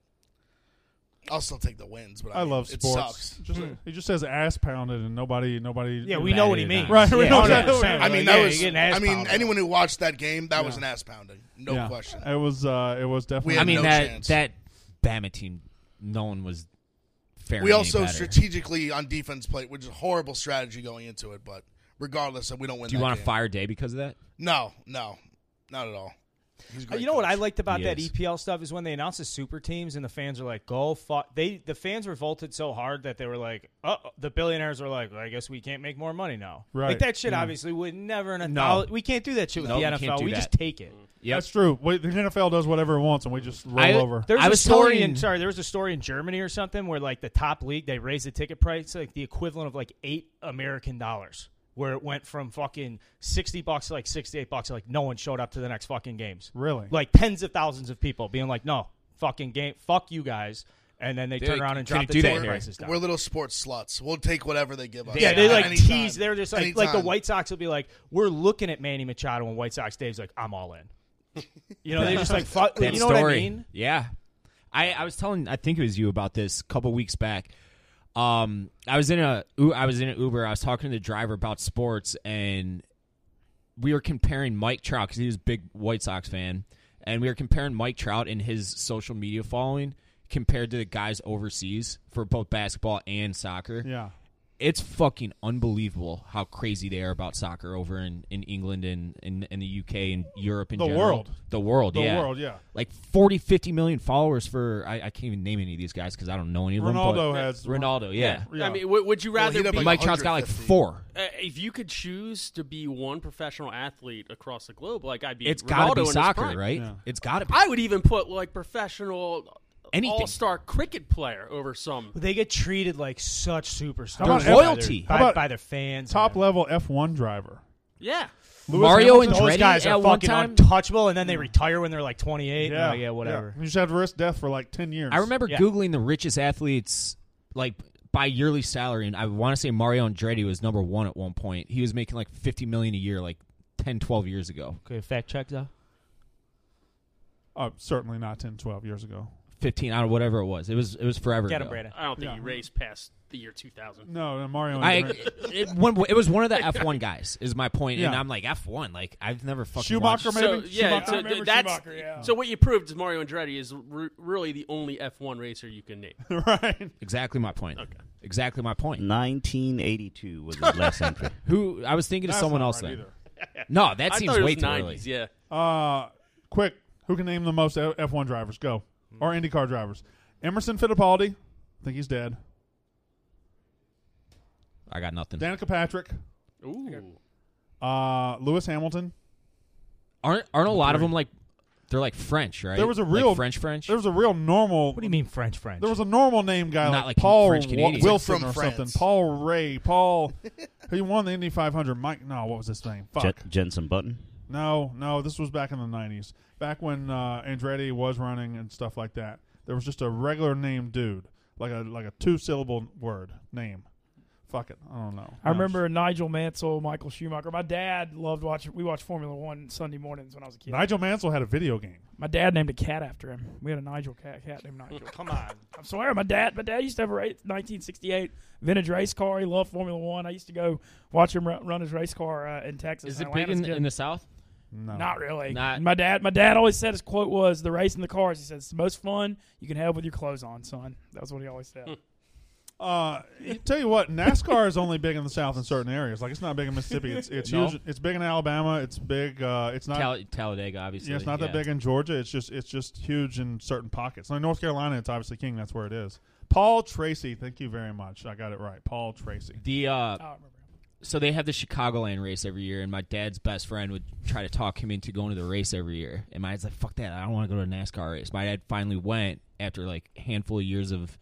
Speaker 6: I'll still take the wins. But I,
Speaker 1: I
Speaker 6: mean,
Speaker 1: love
Speaker 6: it
Speaker 1: sports.
Speaker 6: sucks.
Speaker 1: Just, He just says ass pounded, and nobody, nobody.
Speaker 8: Yeah, we know what he
Speaker 4: Batted it
Speaker 8: means.
Speaker 4: out.
Speaker 1: Right, we
Speaker 8: Yeah,
Speaker 1: know
Speaker 8: one hundred
Speaker 1: exactly what
Speaker 8: percent.
Speaker 1: he
Speaker 6: I mean,
Speaker 8: Like,
Speaker 6: that
Speaker 8: yeah,
Speaker 6: was.
Speaker 8: you're getting ass
Speaker 6: I mean,
Speaker 8: pounded.
Speaker 6: anyone who watched that game, that was
Speaker 1: Yeah.
Speaker 6: an ass pounding, no
Speaker 1: Yeah.
Speaker 6: question.
Speaker 1: It was. Uh, it was definitely.
Speaker 6: We
Speaker 4: I
Speaker 6: had
Speaker 4: mean
Speaker 6: no
Speaker 4: that
Speaker 6: chance.
Speaker 4: that Bama team, no one was fair.
Speaker 6: We also strategically on defense played, which is a horrible strategy going into it. But regardless, we don't win.
Speaker 4: Do you
Speaker 6: that
Speaker 4: want
Speaker 6: game.
Speaker 4: to fire Day because of that?
Speaker 6: No, no, not at all. He's a
Speaker 8: Uh,
Speaker 6: great
Speaker 8: You know what I
Speaker 6: coach.
Speaker 8: liked about
Speaker 4: He
Speaker 8: that
Speaker 4: is.
Speaker 8: E P L stuff is when they announced the super teams and the fans were like, "Go fuck!" They the fans revolted so hard that they were like, "Oh, the billionaires were like, well, I guess we can't make more money now."
Speaker 1: Right.
Speaker 8: Like that shit.
Speaker 1: Yeah.
Speaker 8: Obviously, would never in a
Speaker 4: No.
Speaker 8: thou- we can't do that shit with
Speaker 4: No,
Speaker 8: the
Speaker 4: we
Speaker 8: N
Speaker 4: can't
Speaker 8: F L.
Speaker 4: do
Speaker 8: We
Speaker 4: that.
Speaker 8: just take it.
Speaker 4: Yep.
Speaker 1: That's true. Wait, the N F L does whatever it wants, and we just roll
Speaker 4: I-
Speaker 1: over.
Speaker 8: There's
Speaker 4: I
Speaker 8: a
Speaker 4: was
Speaker 8: story
Speaker 4: telling-
Speaker 8: in sorry, there was a story in Germany or something where like the top league they raised the ticket price like the equivalent of like eight American dollars. Where it went from fucking sixty bucks to like sixty-eight bucks, like no one showed up to the next fucking games.
Speaker 1: Really?
Speaker 8: Like tens of thousands of people being like, no, fucking game, fuck you guys. And then they
Speaker 4: They
Speaker 8: turn around and
Speaker 4: couldn't
Speaker 8: drop the
Speaker 4: do that
Speaker 8: ticket
Speaker 4: here.
Speaker 8: prices down.
Speaker 6: We're little sports sluts. We'll take whatever they give us.
Speaker 8: Yeah, they like
Speaker 6: Anytime.
Speaker 8: tease. They're just like, like the
Speaker 6: Anytime.
Speaker 8: White Sox will be like, we're looking at Manny Machado and White Sox Dave's like, I'm all in. You know, they just like, fuck,
Speaker 4: That
Speaker 8: you know
Speaker 4: story.
Speaker 8: what I mean?
Speaker 4: Yeah. I, I was telling, I think it was you about this a couple weeks back. Um, I was in a, I was in an Uber. I was talking to the driver about sports, and we were comparing Mike Trout because he was a big White Sox fan, and we were comparing Mike Trout and his social media following compared to the guys overseas for both basketball and soccer.
Speaker 1: Yeah.
Speaker 4: It's fucking unbelievable how crazy they are about soccer over in, in England and in, in the U K and Europe in
Speaker 1: The
Speaker 4: general.
Speaker 1: world.
Speaker 4: The world,
Speaker 1: The
Speaker 4: yeah.
Speaker 1: world, yeah.
Speaker 4: Like forty, fifty million followers for, I, I can't even name any of these guys because I don't know any of
Speaker 1: Ronaldo
Speaker 4: them.
Speaker 1: has
Speaker 4: but Ronaldo, yeah.
Speaker 1: Yeah.
Speaker 3: I mean, w- would you
Speaker 6: Well,
Speaker 3: rather
Speaker 6: he'd have
Speaker 3: be
Speaker 6: like
Speaker 4: Mike Trout's got like
Speaker 6: one hundred fifty.
Speaker 4: four.
Speaker 3: uh, if you could choose to be one professional athlete across the globe? Like I'd be.
Speaker 4: It's
Speaker 3: Ronaldo
Speaker 4: got to be
Speaker 3: in his
Speaker 4: soccer,
Speaker 3: prime.
Speaker 4: right?
Speaker 1: Yeah.
Speaker 4: It's got to be.
Speaker 3: I would even put like professional
Speaker 4: Anything.
Speaker 3: all-star cricket player over some.
Speaker 8: They get treated like such superstars.
Speaker 1: How about
Speaker 8: by
Speaker 4: royalty?
Speaker 8: Their,
Speaker 1: How
Speaker 8: by,
Speaker 1: about
Speaker 8: by their fans.
Speaker 1: Top
Speaker 8: man.
Speaker 1: level F one driver.
Speaker 3: Yeah.
Speaker 1: Lewis
Speaker 4: Mario
Speaker 1: Hamilton.
Speaker 8: Those
Speaker 4: Andretti
Speaker 8: guys are
Speaker 4: at one
Speaker 8: fucking
Speaker 4: time?
Speaker 8: untouchable, and then they retire when they're like twenty-eight. Yeah, yeah, whatever.
Speaker 1: You just have to risk death for like ten years.
Speaker 4: I remember
Speaker 8: Yeah.
Speaker 4: Googling the richest athletes, like, by yearly salary, and I want to say Mario Andretti was number one at one point. He was making like fifty million dollars a year like ten, twelve years ago.
Speaker 8: Okay, fact check though.
Speaker 1: Uh, certainly not ten, twelve years ago.
Speaker 4: fifteen, I don't know, whatever it was. It was it was forever
Speaker 8: Get
Speaker 4: ago.
Speaker 8: him, Brandon.
Speaker 3: I don't think
Speaker 1: Yeah.
Speaker 3: he raced past the year two thousand.
Speaker 1: No, no Mario.
Speaker 4: I,
Speaker 1: Andretti.
Speaker 4: it, when, it was one of the F one guys, is my point. And
Speaker 1: Yeah.
Speaker 4: I'm like, F one? Like, I've never fucking
Speaker 1: Schumacher,
Speaker 4: watched.
Speaker 1: maybe.
Speaker 3: So yeah,
Speaker 1: Schumacher?
Speaker 3: so
Speaker 7: I remember
Speaker 3: that's
Speaker 7: Schumacher, yeah.
Speaker 3: so what you proved is Mario Andretti is re- really the only F one racer you can name.
Speaker 1: right.
Speaker 4: Exactly my point.
Speaker 3: Okay.
Speaker 4: Exactly my point.
Speaker 5: nineteen eighty-two was his last entry.
Speaker 4: Who I was thinking of
Speaker 1: That's
Speaker 4: someone
Speaker 1: not
Speaker 4: else
Speaker 1: right
Speaker 4: then.
Speaker 1: either.
Speaker 4: No, that
Speaker 3: I
Speaker 4: seems
Speaker 3: thought it
Speaker 4: way
Speaker 3: was
Speaker 4: too
Speaker 3: nineties.
Speaker 4: early.
Speaker 3: Yeah.
Speaker 1: Uh, quick. Who can name the most F one drivers? Go. Or IndyCar drivers. Emerson Fittipaldi. I think he's dead.
Speaker 4: I got nothing.
Speaker 1: Danica Patrick.
Speaker 3: Ooh.
Speaker 1: Uh, Lewis Hamilton.
Speaker 4: Aren't aren't a lot of them like they're like French, right?
Speaker 1: There was a
Speaker 4: Like
Speaker 1: real
Speaker 4: French French.
Speaker 1: There was a real normal.
Speaker 8: What do you mean French French?
Speaker 1: There was a normal name guy
Speaker 4: Not
Speaker 1: like,
Speaker 4: like
Speaker 1: Paul
Speaker 4: French
Speaker 1: Wa-
Speaker 4: Canadian.
Speaker 1: Wilson
Speaker 6: From
Speaker 1: or
Speaker 6: France.
Speaker 1: something. Paul Ray. Paul. He won the Indy five hundred. Mike. No, what was his name? Fuck.
Speaker 5: Jen- Jensen Button.
Speaker 1: No, no. This was back in the nineties. Back when uh, Andretti was running and stuff like that. There was just a regular named dude, like a like a two syllable word name. Fuck it. I don't know.
Speaker 7: I remember Nigel Mansell, Michael Schumacher. My dad loved watching. We watched Formula One Sunday mornings when I was a kid.
Speaker 1: Nigel Mansell had a video game.
Speaker 7: My dad named a cat after him. We had a Nigel cat, cat named Nigel. Come on, I swear, my dad. My dad used to have a race, nineteen sixty-eight vintage race car. He loved Formula One. I used to go watch him run, run his race car uh, in Texas.
Speaker 4: Is
Speaker 7: in
Speaker 4: it big
Speaker 7: Atlanta as
Speaker 4: in,
Speaker 7: a kid.
Speaker 4: in the South?
Speaker 1: No.
Speaker 7: Not really.
Speaker 4: Not-
Speaker 7: my dad. My dad always said his quote was, "The race in the cars." He said, "It's the most fun you can have with your clothes on, son." That was what he always said.
Speaker 1: Uh, you- tell you what, NASCAR is only big in the South in certain areas. Like it's not big in Mississippi. It's it's
Speaker 4: No?
Speaker 1: huge. It's big in Alabama. It's big. Uh, it's not.
Speaker 4: Tal- Talladega, obviously.
Speaker 1: yeah, it's not that
Speaker 4: yeah.
Speaker 1: big in Georgia. It's just it's just huge in certain pockets. Like North Carolina, it's obviously king. That's where it is. Paul Tracy, thank you very much. I got it right. Paul Tracy.
Speaker 4: The uh,
Speaker 7: Oh, I remember him.
Speaker 4: so they have the Chicagoland race every year, and my dad's best friend would try to talk him into going to the race every year. And my dad's like, "Fuck that! I don't want to go to a NASCAR race." My dad finally went after like a handful of years of,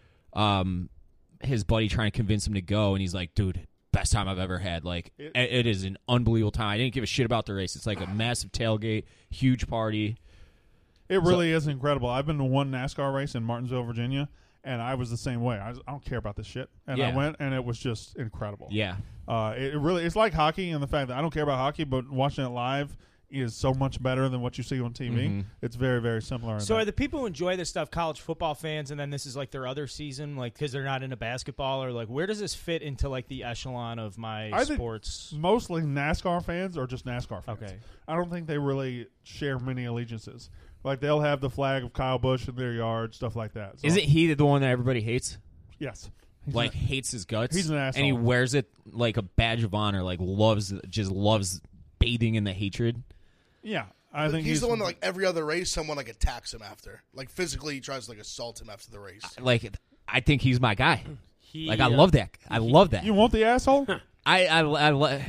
Speaker 4: um, his buddy trying to convince him to go, and he's like, "Dude, best time I've ever had. Like,
Speaker 1: It-
Speaker 4: it, it is an unbelievable time. I didn't give a shit about the race. It's like a massive tailgate, huge party."
Speaker 1: It really is incredible. I've been to one NASCAR race in Martinsville, Virginia, and I was the same way. I, was, I don't care about this shit, and I
Speaker 4: Yeah.
Speaker 1: went, and it was just incredible.
Speaker 4: Yeah,
Speaker 1: Uh, it, it really it's like hockey, and the fact that I don't care about hockey, but watching it live is so much better than what you see on T V.
Speaker 4: Mhm.
Speaker 1: It's very very similar. in
Speaker 8: So
Speaker 1: that.
Speaker 8: are the people who enjoy this stuff college football fans, and then this is like their other season, like because they're not into basketball, or like where does this fit into like the echelon of my
Speaker 1: I think
Speaker 8: sports?
Speaker 1: mostly NASCAR fans or just NASCAR fans.
Speaker 8: Okay.
Speaker 1: I don't think they really share many allegiances. Like they'll have the flag of Kyle Busch in their yard, stuff like that. So,
Speaker 4: isn't he the one that everybody hates?
Speaker 1: Yes. He's
Speaker 4: Like
Speaker 1: an-
Speaker 4: hates his guts.
Speaker 1: he's an
Speaker 4: and he
Speaker 1: asshole.
Speaker 4: wears it like a badge of honor. Like loves, just loves bathing in the hatred.
Speaker 1: yeah. I
Speaker 6: But
Speaker 1: think
Speaker 6: he's, the one that like every other race, someone like attacks him after, like physically tries to like assault him after the race.
Speaker 4: Like I think he's my guy.
Speaker 3: He,
Speaker 4: Like I
Speaker 3: uh,
Speaker 4: love that. I love that.
Speaker 1: You want the asshole?
Speaker 4: I I I, li-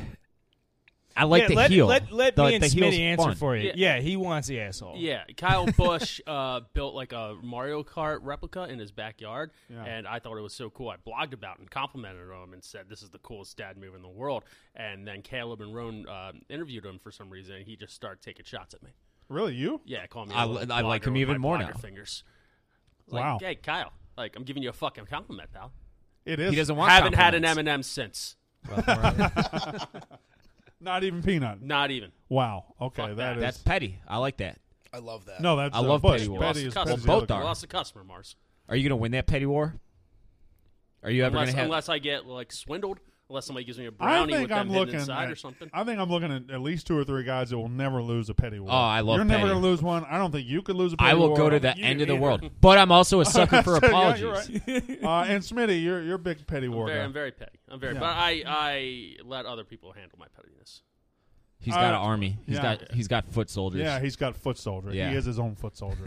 Speaker 4: I like
Speaker 8: yeah,
Speaker 4: the
Speaker 8: let,
Speaker 4: heel.
Speaker 8: Let, let
Speaker 4: the,
Speaker 8: me and
Speaker 4: the heel's
Speaker 8: Smitty answer
Speaker 4: fun.
Speaker 8: for you.
Speaker 3: Yeah.
Speaker 8: Yeah. he wants the asshole.
Speaker 3: Yeah, Kyle Busch uh, built like a Mario Kart replica in his backyard,
Speaker 1: Yeah.
Speaker 3: and I thought it was so cool. I blogged about it and complimented him and said, "This is the coolest dad move in the world." And then Caleb and Roan uh, interviewed him for some reason, and he just started taking shots at me.
Speaker 1: Really, you?
Speaker 3: Yeah, call me.
Speaker 4: I
Speaker 3: a
Speaker 4: li-
Speaker 3: little
Speaker 4: I like
Speaker 3: blogger
Speaker 4: him
Speaker 3: with
Speaker 4: even
Speaker 3: my
Speaker 4: more
Speaker 3: blogger
Speaker 4: now.
Speaker 3: Fingers. Like,
Speaker 1: Wow.
Speaker 3: Hey, Kyle. Like, I'm giving you a fucking compliment, pal.
Speaker 1: It is.
Speaker 4: He doesn't want.
Speaker 3: Haven't had an
Speaker 4: compliments.
Speaker 3: M and M since.
Speaker 1: Not even peanut.
Speaker 3: Not even.
Speaker 1: Wow. Okay,
Speaker 3: Fuck
Speaker 1: that
Speaker 3: that.
Speaker 1: is.
Speaker 4: That's petty. I like that.
Speaker 6: I love that.
Speaker 1: no, that's
Speaker 4: I
Speaker 1: uh,
Speaker 4: love
Speaker 1: Bush.
Speaker 4: Petty Wars.
Speaker 1: Petty
Speaker 3: Lost
Speaker 1: is
Speaker 3: the customer.
Speaker 1: Petty's
Speaker 4: Well,
Speaker 1: the
Speaker 4: both
Speaker 1: other
Speaker 4: are.
Speaker 1: guy.
Speaker 3: Lost the customer, Mars.
Speaker 4: Are you gonna win that petty war? Are you ever
Speaker 3: Unless,
Speaker 4: gonna have?
Speaker 3: unless I get like swindled, unless somebody gives me a
Speaker 1: I
Speaker 3: brownie
Speaker 1: think
Speaker 3: with them
Speaker 1: I'm
Speaker 3: hidden
Speaker 1: looking
Speaker 3: inside
Speaker 1: at,
Speaker 3: or something.
Speaker 1: I think I'm looking at at least two or three guys that will never lose a petty war.
Speaker 4: Oh, I love
Speaker 1: You're never
Speaker 4: petty.
Speaker 1: going to lose one. I don't think you could lose a petty
Speaker 4: I will
Speaker 1: war.
Speaker 4: go to
Speaker 1: I
Speaker 4: the
Speaker 1: don't think
Speaker 4: end
Speaker 1: you
Speaker 4: of the
Speaker 1: either.
Speaker 4: world, but I'm also a sucker for
Speaker 1: Yeah,
Speaker 4: apologies.
Speaker 1: you're right. uh, and Smitty, you're you're a big petty
Speaker 3: I'm
Speaker 1: war
Speaker 3: very,
Speaker 1: guy.
Speaker 3: I'm very petty. I'm very,
Speaker 1: Yeah.
Speaker 3: but I, I let other people handle my pettiness.
Speaker 4: He's got
Speaker 1: Uh,
Speaker 4: an army. He's
Speaker 1: yeah.
Speaker 4: got he's got foot soldiers.
Speaker 1: Yeah, he's got foot soldier.
Speaker 4: Yeah.
Speaker 1: He is his own foot soldier.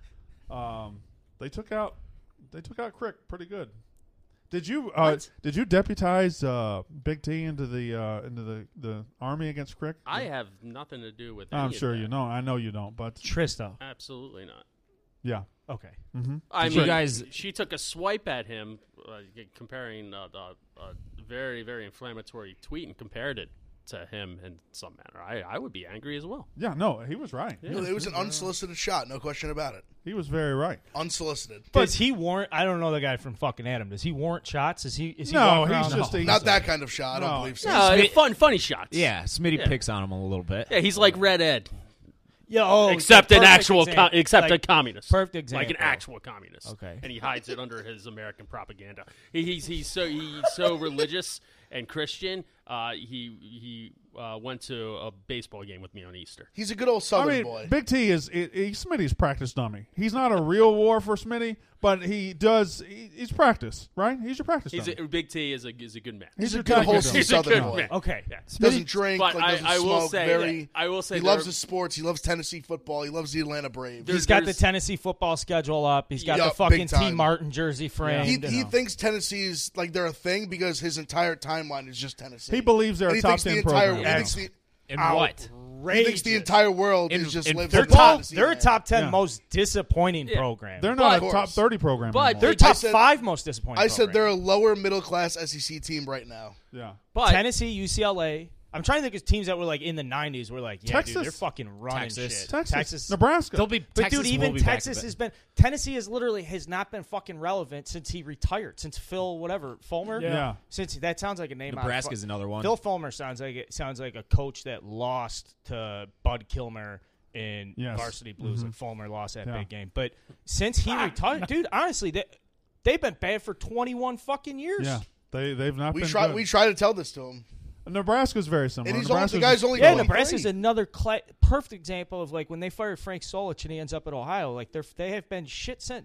Speaker 1: um, they took out they took out Crick pretty good. Did you uh,
Speaker 3: What?
Speaker 1: did you deputize uh, Big T into the uh, into the, the army against Crick?
Speaker 3: I have nothing to do with. Any
Speaker 1: I'm
Speaker 3: of
Speaker 1: sure
Speaker 3: that.
Speaker 1: you know. I know you don't, but
Speaker 8: Trista.
Speaker 3: Absolutely not.
Speaker 1: yeah.
Speaker 8: Okay.
Speaker 1: Mm-hmm.
Speaker 3: I
Speaker 4: Did
Speaker 3: mean,
Speaker 4: you guys-
Speaker 3: she took a swipe at him, uh, comparing uh, the, a very, very inflammatory tweet and compared it to him in some manner. I, I would be angry as well.
Speaker 1: Yeah, no, he was right.
Speaker 3: Yeah.
Speaker 6: No, it was an unsolicited shot, no question about it.
Speaker 1: He was very right.
Speaker 6: Unsolicited.
Speaker 8: Does he warrant? I don't know the guy from fucking Adam. Does he warrant shots? Is he? Is he
Speaker 1: No,
Speaker 8: walking
Speaker 1: he's
Speaker 8: around-
Speaker 1: just a-
Speaker 6: Not that kind of shot. I don't
Speaker 1: No.
Speaker 6: believe so.
Speaker 3: No,
Speaker 4: Smitty-
Speaker 3: fun, funny shots.
Speaker 4: Yeah, Smitty
Speaker 3: Yeah.
Speaker 4: picks on him a little bit.
Speaker 3: Yeah, he's like Red Ed,
Speaker 8: Yeah. Oh,
Speaker 3: except an
Speaker 8: perfect
Speaker 3: actual, co-
Speaker 8: example.
Speaker 3: except
Speaker 8: Like,
Speaker 3: a communist.
Speaker 8: perfect
Speaker 3: like an
Speaker 8: example.
Speaker 3: actual communist.
Speaker 8: Okay.
Speaker 3: and he hides it under his American propaganda. He, he's he's so he's so religious and Christian. Uh, he he uh, went to a baseball game with me on Easter.
Speaker 6: He's a good old
Speaker 1: I
Speaker 6: Southern
Speaker 1: mean,
Speaker 6: boy.
Speaker 1: Big T is he, he, Smitty's practice dummy. He's not a real war for Smitty, but he does. He, he's practice, right? He's your practice
Speaker 3: He's
Speaker 1: dummy.
Speaker 3: a, Big T is a is a good man.
Speaker 6: He's
Speaker 1: your
Speaker 6: a good
Speaker 1: good
Speaker 6: wholesome
Speaker 1: guy.
Speaker 3: He's a
Speaker 6: Southern
Speaker 3: good
Speaker 6: boy.
Speaker 3: man.
Speaker 8: Okay.
Speaker 3: Yeah.
Speaker 6: Doesn't drink,
Speaker 3: But
Speaker 6: like,
Speaker 3: I,
Speaker 6: doesn't
Speaker 3: I will
Speaker 6: smoke.
Speaker 3: say
Speaker 6: very.
Speaker 3: that, I will say
Speaker 6: He
Speaker 3: there-
Speaker 6: loves his sports. He loves Tennessee football. He loves the Atlanta Braves.
Speaker 3: There-
Speaker 8: He's got the
Speaker 3: there's-
Speaker 8: Tennessee football schedule up. He's got
Speaker 6: Yup,
Speaker 8: the fucking
Speaker 6: big
Speaker 8: T.
Speaker 6: time.
Speaker 8: Martin jersey framed.
Speaker 6: he
Speaker 8: and-
Speaker 6: he thinks Tennessee's like they're a thing because his entire timeline is just Tennessee.
Speaker 1: He believes they're
Speaker 6: And
Speaker 1: a
Speaker 6: he
Speaker 1: top
Speaker 6: thinks the
Speaker 1: ten
Speaker 6: entire.
Speaker 1: program.
Speaker 6: He thinks the,
Speaker 4: And
Speaker 8: Outrageous.
Speaker 4: what?
Speaker 6: he thinks the entire world
Speaker 4: In-
Speaker 6: is just
Speaker 4: in
Speaker 6: lives
Speaker 8: They're
Speaker 6: in
Speaker 8: top.
Speaker 6: Tennessee
Speaker 8: They're a
Speaker 6: land.
Speaker 8: top ten
Speaker 1: Yeah.
Speaker 8: most disappointing
Speaker 3: Yeah.
Speaker 8: program.
Speaker 1: They're not
Speaker 6: But-
Speaker 1: a top thirty program.
Speaker 3: But
Speaker 1: anymore.
Speaker 8: They're
Speaker 6: I
Speaker 8: top
Speaker 6: said-
Speaker 8: five most disappointing.
Speaker 6: I said they're
Speaker 8: program.
Speaker 6: a lower middle class S E C team right now.
Speaker 1: yeah.
Speaker 3: but
Speaker 8: Tennessee, U C L A. I'm trying to think of teams that were like in the nineties. Were like, yeah,
Speaker 1: Texas.
Speaker 8: dude, they're fucking running
Speaker 4: Texas.
Speaker 8: shit.
Speaker 1: Texas, Nebraska.
Speaker 4: They'll be.
Speaker 8: But
Speaker 4: Texas
Speaker 8: dude, even
Speaker 4: will be back
Speaker 8: Texas
Speaker 4: to
Speaker 8: has
Speaker 4: back.
Speaker 8: been Tennessee has literally has not been fucking relevant since he retired. Since Phil whatever Fulmer.
Speaker 1: Yeah. Yeah.
Speaker 8: Since that sounds like a name. out of
Speaker 4: Nebraska's
Speaker 8: fu-
Speaker 4: another one.
Speaker 8: Phil Fulmer sounds like it sounds like a coach that lost to Bud Kilmer in
Speaker 1: Yes.
Speaker 8: Varsity Blues,
Speaker 1: Mhm.
Speaker 8: and Fulmer lost that
Speaker 1: Yeah.
Speaker 8: big game. But since he retired, dude, honestly, they they've been bad for twenty-one fucking years.
Speaker 1: Yeah, they they've not
Speaker 6: We
Speaker 1: been
Speaker 6: try
Speaker 1: good.
Speaker 6: we try to tell this to him,
Speaker 1: Nebraska's very similar.
Speaker 6: and he's only, the
Speaker 1: Nebraska's
Speaker 6: guy's only
Speaker 8: Yeah,
Speaker 6: twenty-three.
Speaker 8: Nebraska's another cla perfect example of like when they fired Frank Solich and he ends up at Ohio. Like they're they have been shit since.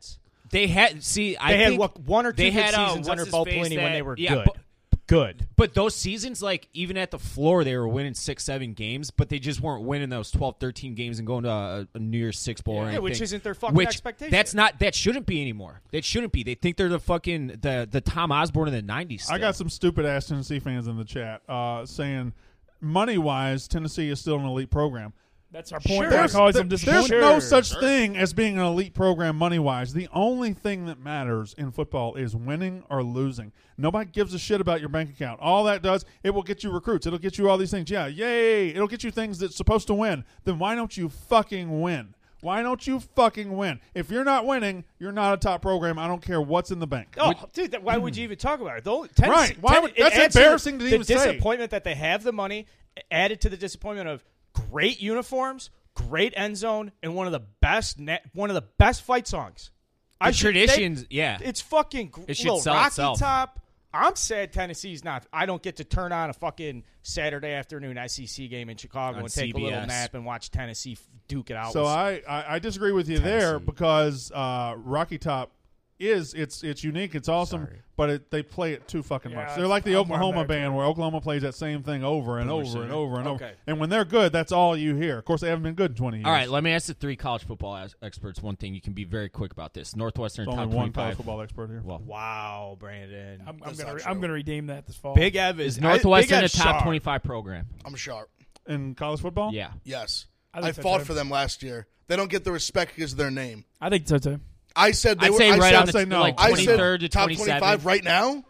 Speaker 4: They had see. I
Speaker 8: They had
Speaker 4: think
Speaker 8: what, one or two
Speaker 4: they
Speaker 8: good
Speaker 4: had, uh,
Speaker 8: seasons
Speaker 4: what's
Speaker 8: under
Speaker 4: his
Speaker 8: Bo
Speaker 4: face
Speaker 8: Pelini when
Speaker 4: that-
Speaker 8: they were
Speaker 4: yeah,
Speaker 8: good.
Speaker 4: but-
Speaker 8: good.
Speaker 4: But those seasons, like, even at the floor, they were winning six, seven games, but they just weren't winning those twelve, thirteen games and going to a, a New Year's Six bowl or
Speaker 8: Yeah,
Speaker 4: anything.
Speaker 8: which isn't their fucking
Speaker 4: Which,
Speaker 8: expectation.
Speaker 4: That's not. That shouldn't be anymore. That shouldn't be. They think they're the fucking the the Tom Osborne in the nineties.
Speaker 1: I got some stupid ass Tennessee fans in the chat uh, saying, money wise, Tennessee is still an elite program.
Speaker 7: That's our point.
Speaker 8: Sure.
Speaker 7: That causes
Speaker 1: There-
Speaker 7: them
Speaker 1: there's
Speaker 7: disappointment.
Speaker 1: no such thing as being an elite program money wise. The only thing that matters in football is winning or losing. Nobody gives a shit about your bank account. All that does, it will get you recruits. It'll get you all these things. Yeah, yay. It'll get you things that's supposed to win. Then why don't you fucking win? Why don't you fucking win? If you're not winning, you're not a top program. I don't care what's in the bank.
Speaker 8: Oh, dude, that, why would you even talk about it? Though, Tennessee,
Speaker 1: Right. Why
Speaker 8: Ten-
Speaker 1: would-
Speaker 8: it
Speaker 1: that's
Speaker 8: adds
Speaker 1: embarrassing to
Speaker 8: the
Speaker 1: even say.
Speaker 8: disappointment that they have the money, added to the disappointment of great uniforms, great end zone, and one of the best net, one of the best fight songs.
Speaker 4: The
Speaker 8: I should- they-
Speaker 4: traditions, yeah.
Speaker 8: It's fucking gr-
Speaker 4: It should
Speaker 8: little
Speaker 4: sell
Speaker 8: Rocky
Speaker 4: itself.
Speaker 8: Top. I'm sad Tennessee's not. I don't get to turn on a fucking Saturday afternoon S E C game in Chicago
Speaker 4: On
Speaker 8: and take a little
Speaker 4: C B S.
Speaker 8: nap and watch Tennessee f- duke it out.
Speaker 1: So
Speaker 8: with-
Speaker 1: I, I, I disagree with you there
Speaker 8: Tennessee.
Speaker 1: because uh, Rocky Top is it's it's unique, it's awesome,
Speaker 8: Sorry.
Speaker 1: but it, they play it too fucking
Speaker 7: Yeah,
Speaker 1: much. They're like the
Speaker 7: I'm- I'm
Speaker 1: Oklahoma
Speaker 7: back to
Speaker 1: band
Speaker 7: it.
Speaker 1: where Oklahoma plays that same thing over and
Speaker 4: Boomer
Speaker 1: over and
Speaker 4: Sooner.
Speaker 1: over and over.
Speaker 8: Okay.
Speaker 1: And when they're good, that's all you hear. Of course, they haven't been good in twenty years.
Speaker 4: All right, let me ask the three college football as- experts one thing. You can be very quick about this. Northwestern
Speaker 1: There's
Speaker 4: top
Speaker 1: only one college
Speaker 4: twenty-five.
Speaker 1: football expert here.
Speaker 4: Well,
Speaker 8: wow, Brandon.
Speaker 7: I'm, I'm
Speaker 6: That's
Speaker 7: gonna
Speaker 6: not
Speaker 7: re-
Speaker 6: true.
Speaker 7: I'm gonna redeem that this fall.
Speaker 8: Big Ev
Speaker 4: is
Speaker 8: is
Speaker 4: Northwestern
Speaker 8: I,
Speaker 4: a
Speaker 8: Big Ev's
Speaker 4: top
Speaker 8: sharp.
Speaker 4: twenty-five program?
Speaker 6: I'm sharp.
Speaker 1: In college football?
Speaker 4: Yeah.
Speaker 6: Yes.
Speaker 7: I
Speaker 6: I,
Speaker 7: think so,
Speaker 6: fought
Speaker 7: too.
Speaker 6: for them last year. They don't get the respect because of their name.
Speaker 7: I think so too.
Speaker 6: I said they
Speaker 4: I'd
Speaker 6: were.
Speaker 4: say
Speaker 6: I
Speaker 4: right
Speaker 6: said,
Speaker 4: on the
Speaker 1: say no.
Speaker 4: like
Speaker 6: I said
Speaker 4: twenty-third to
Speaker 6: top
Speaker 4: twenty-seventh.
Speaker 6: twenty-five right now.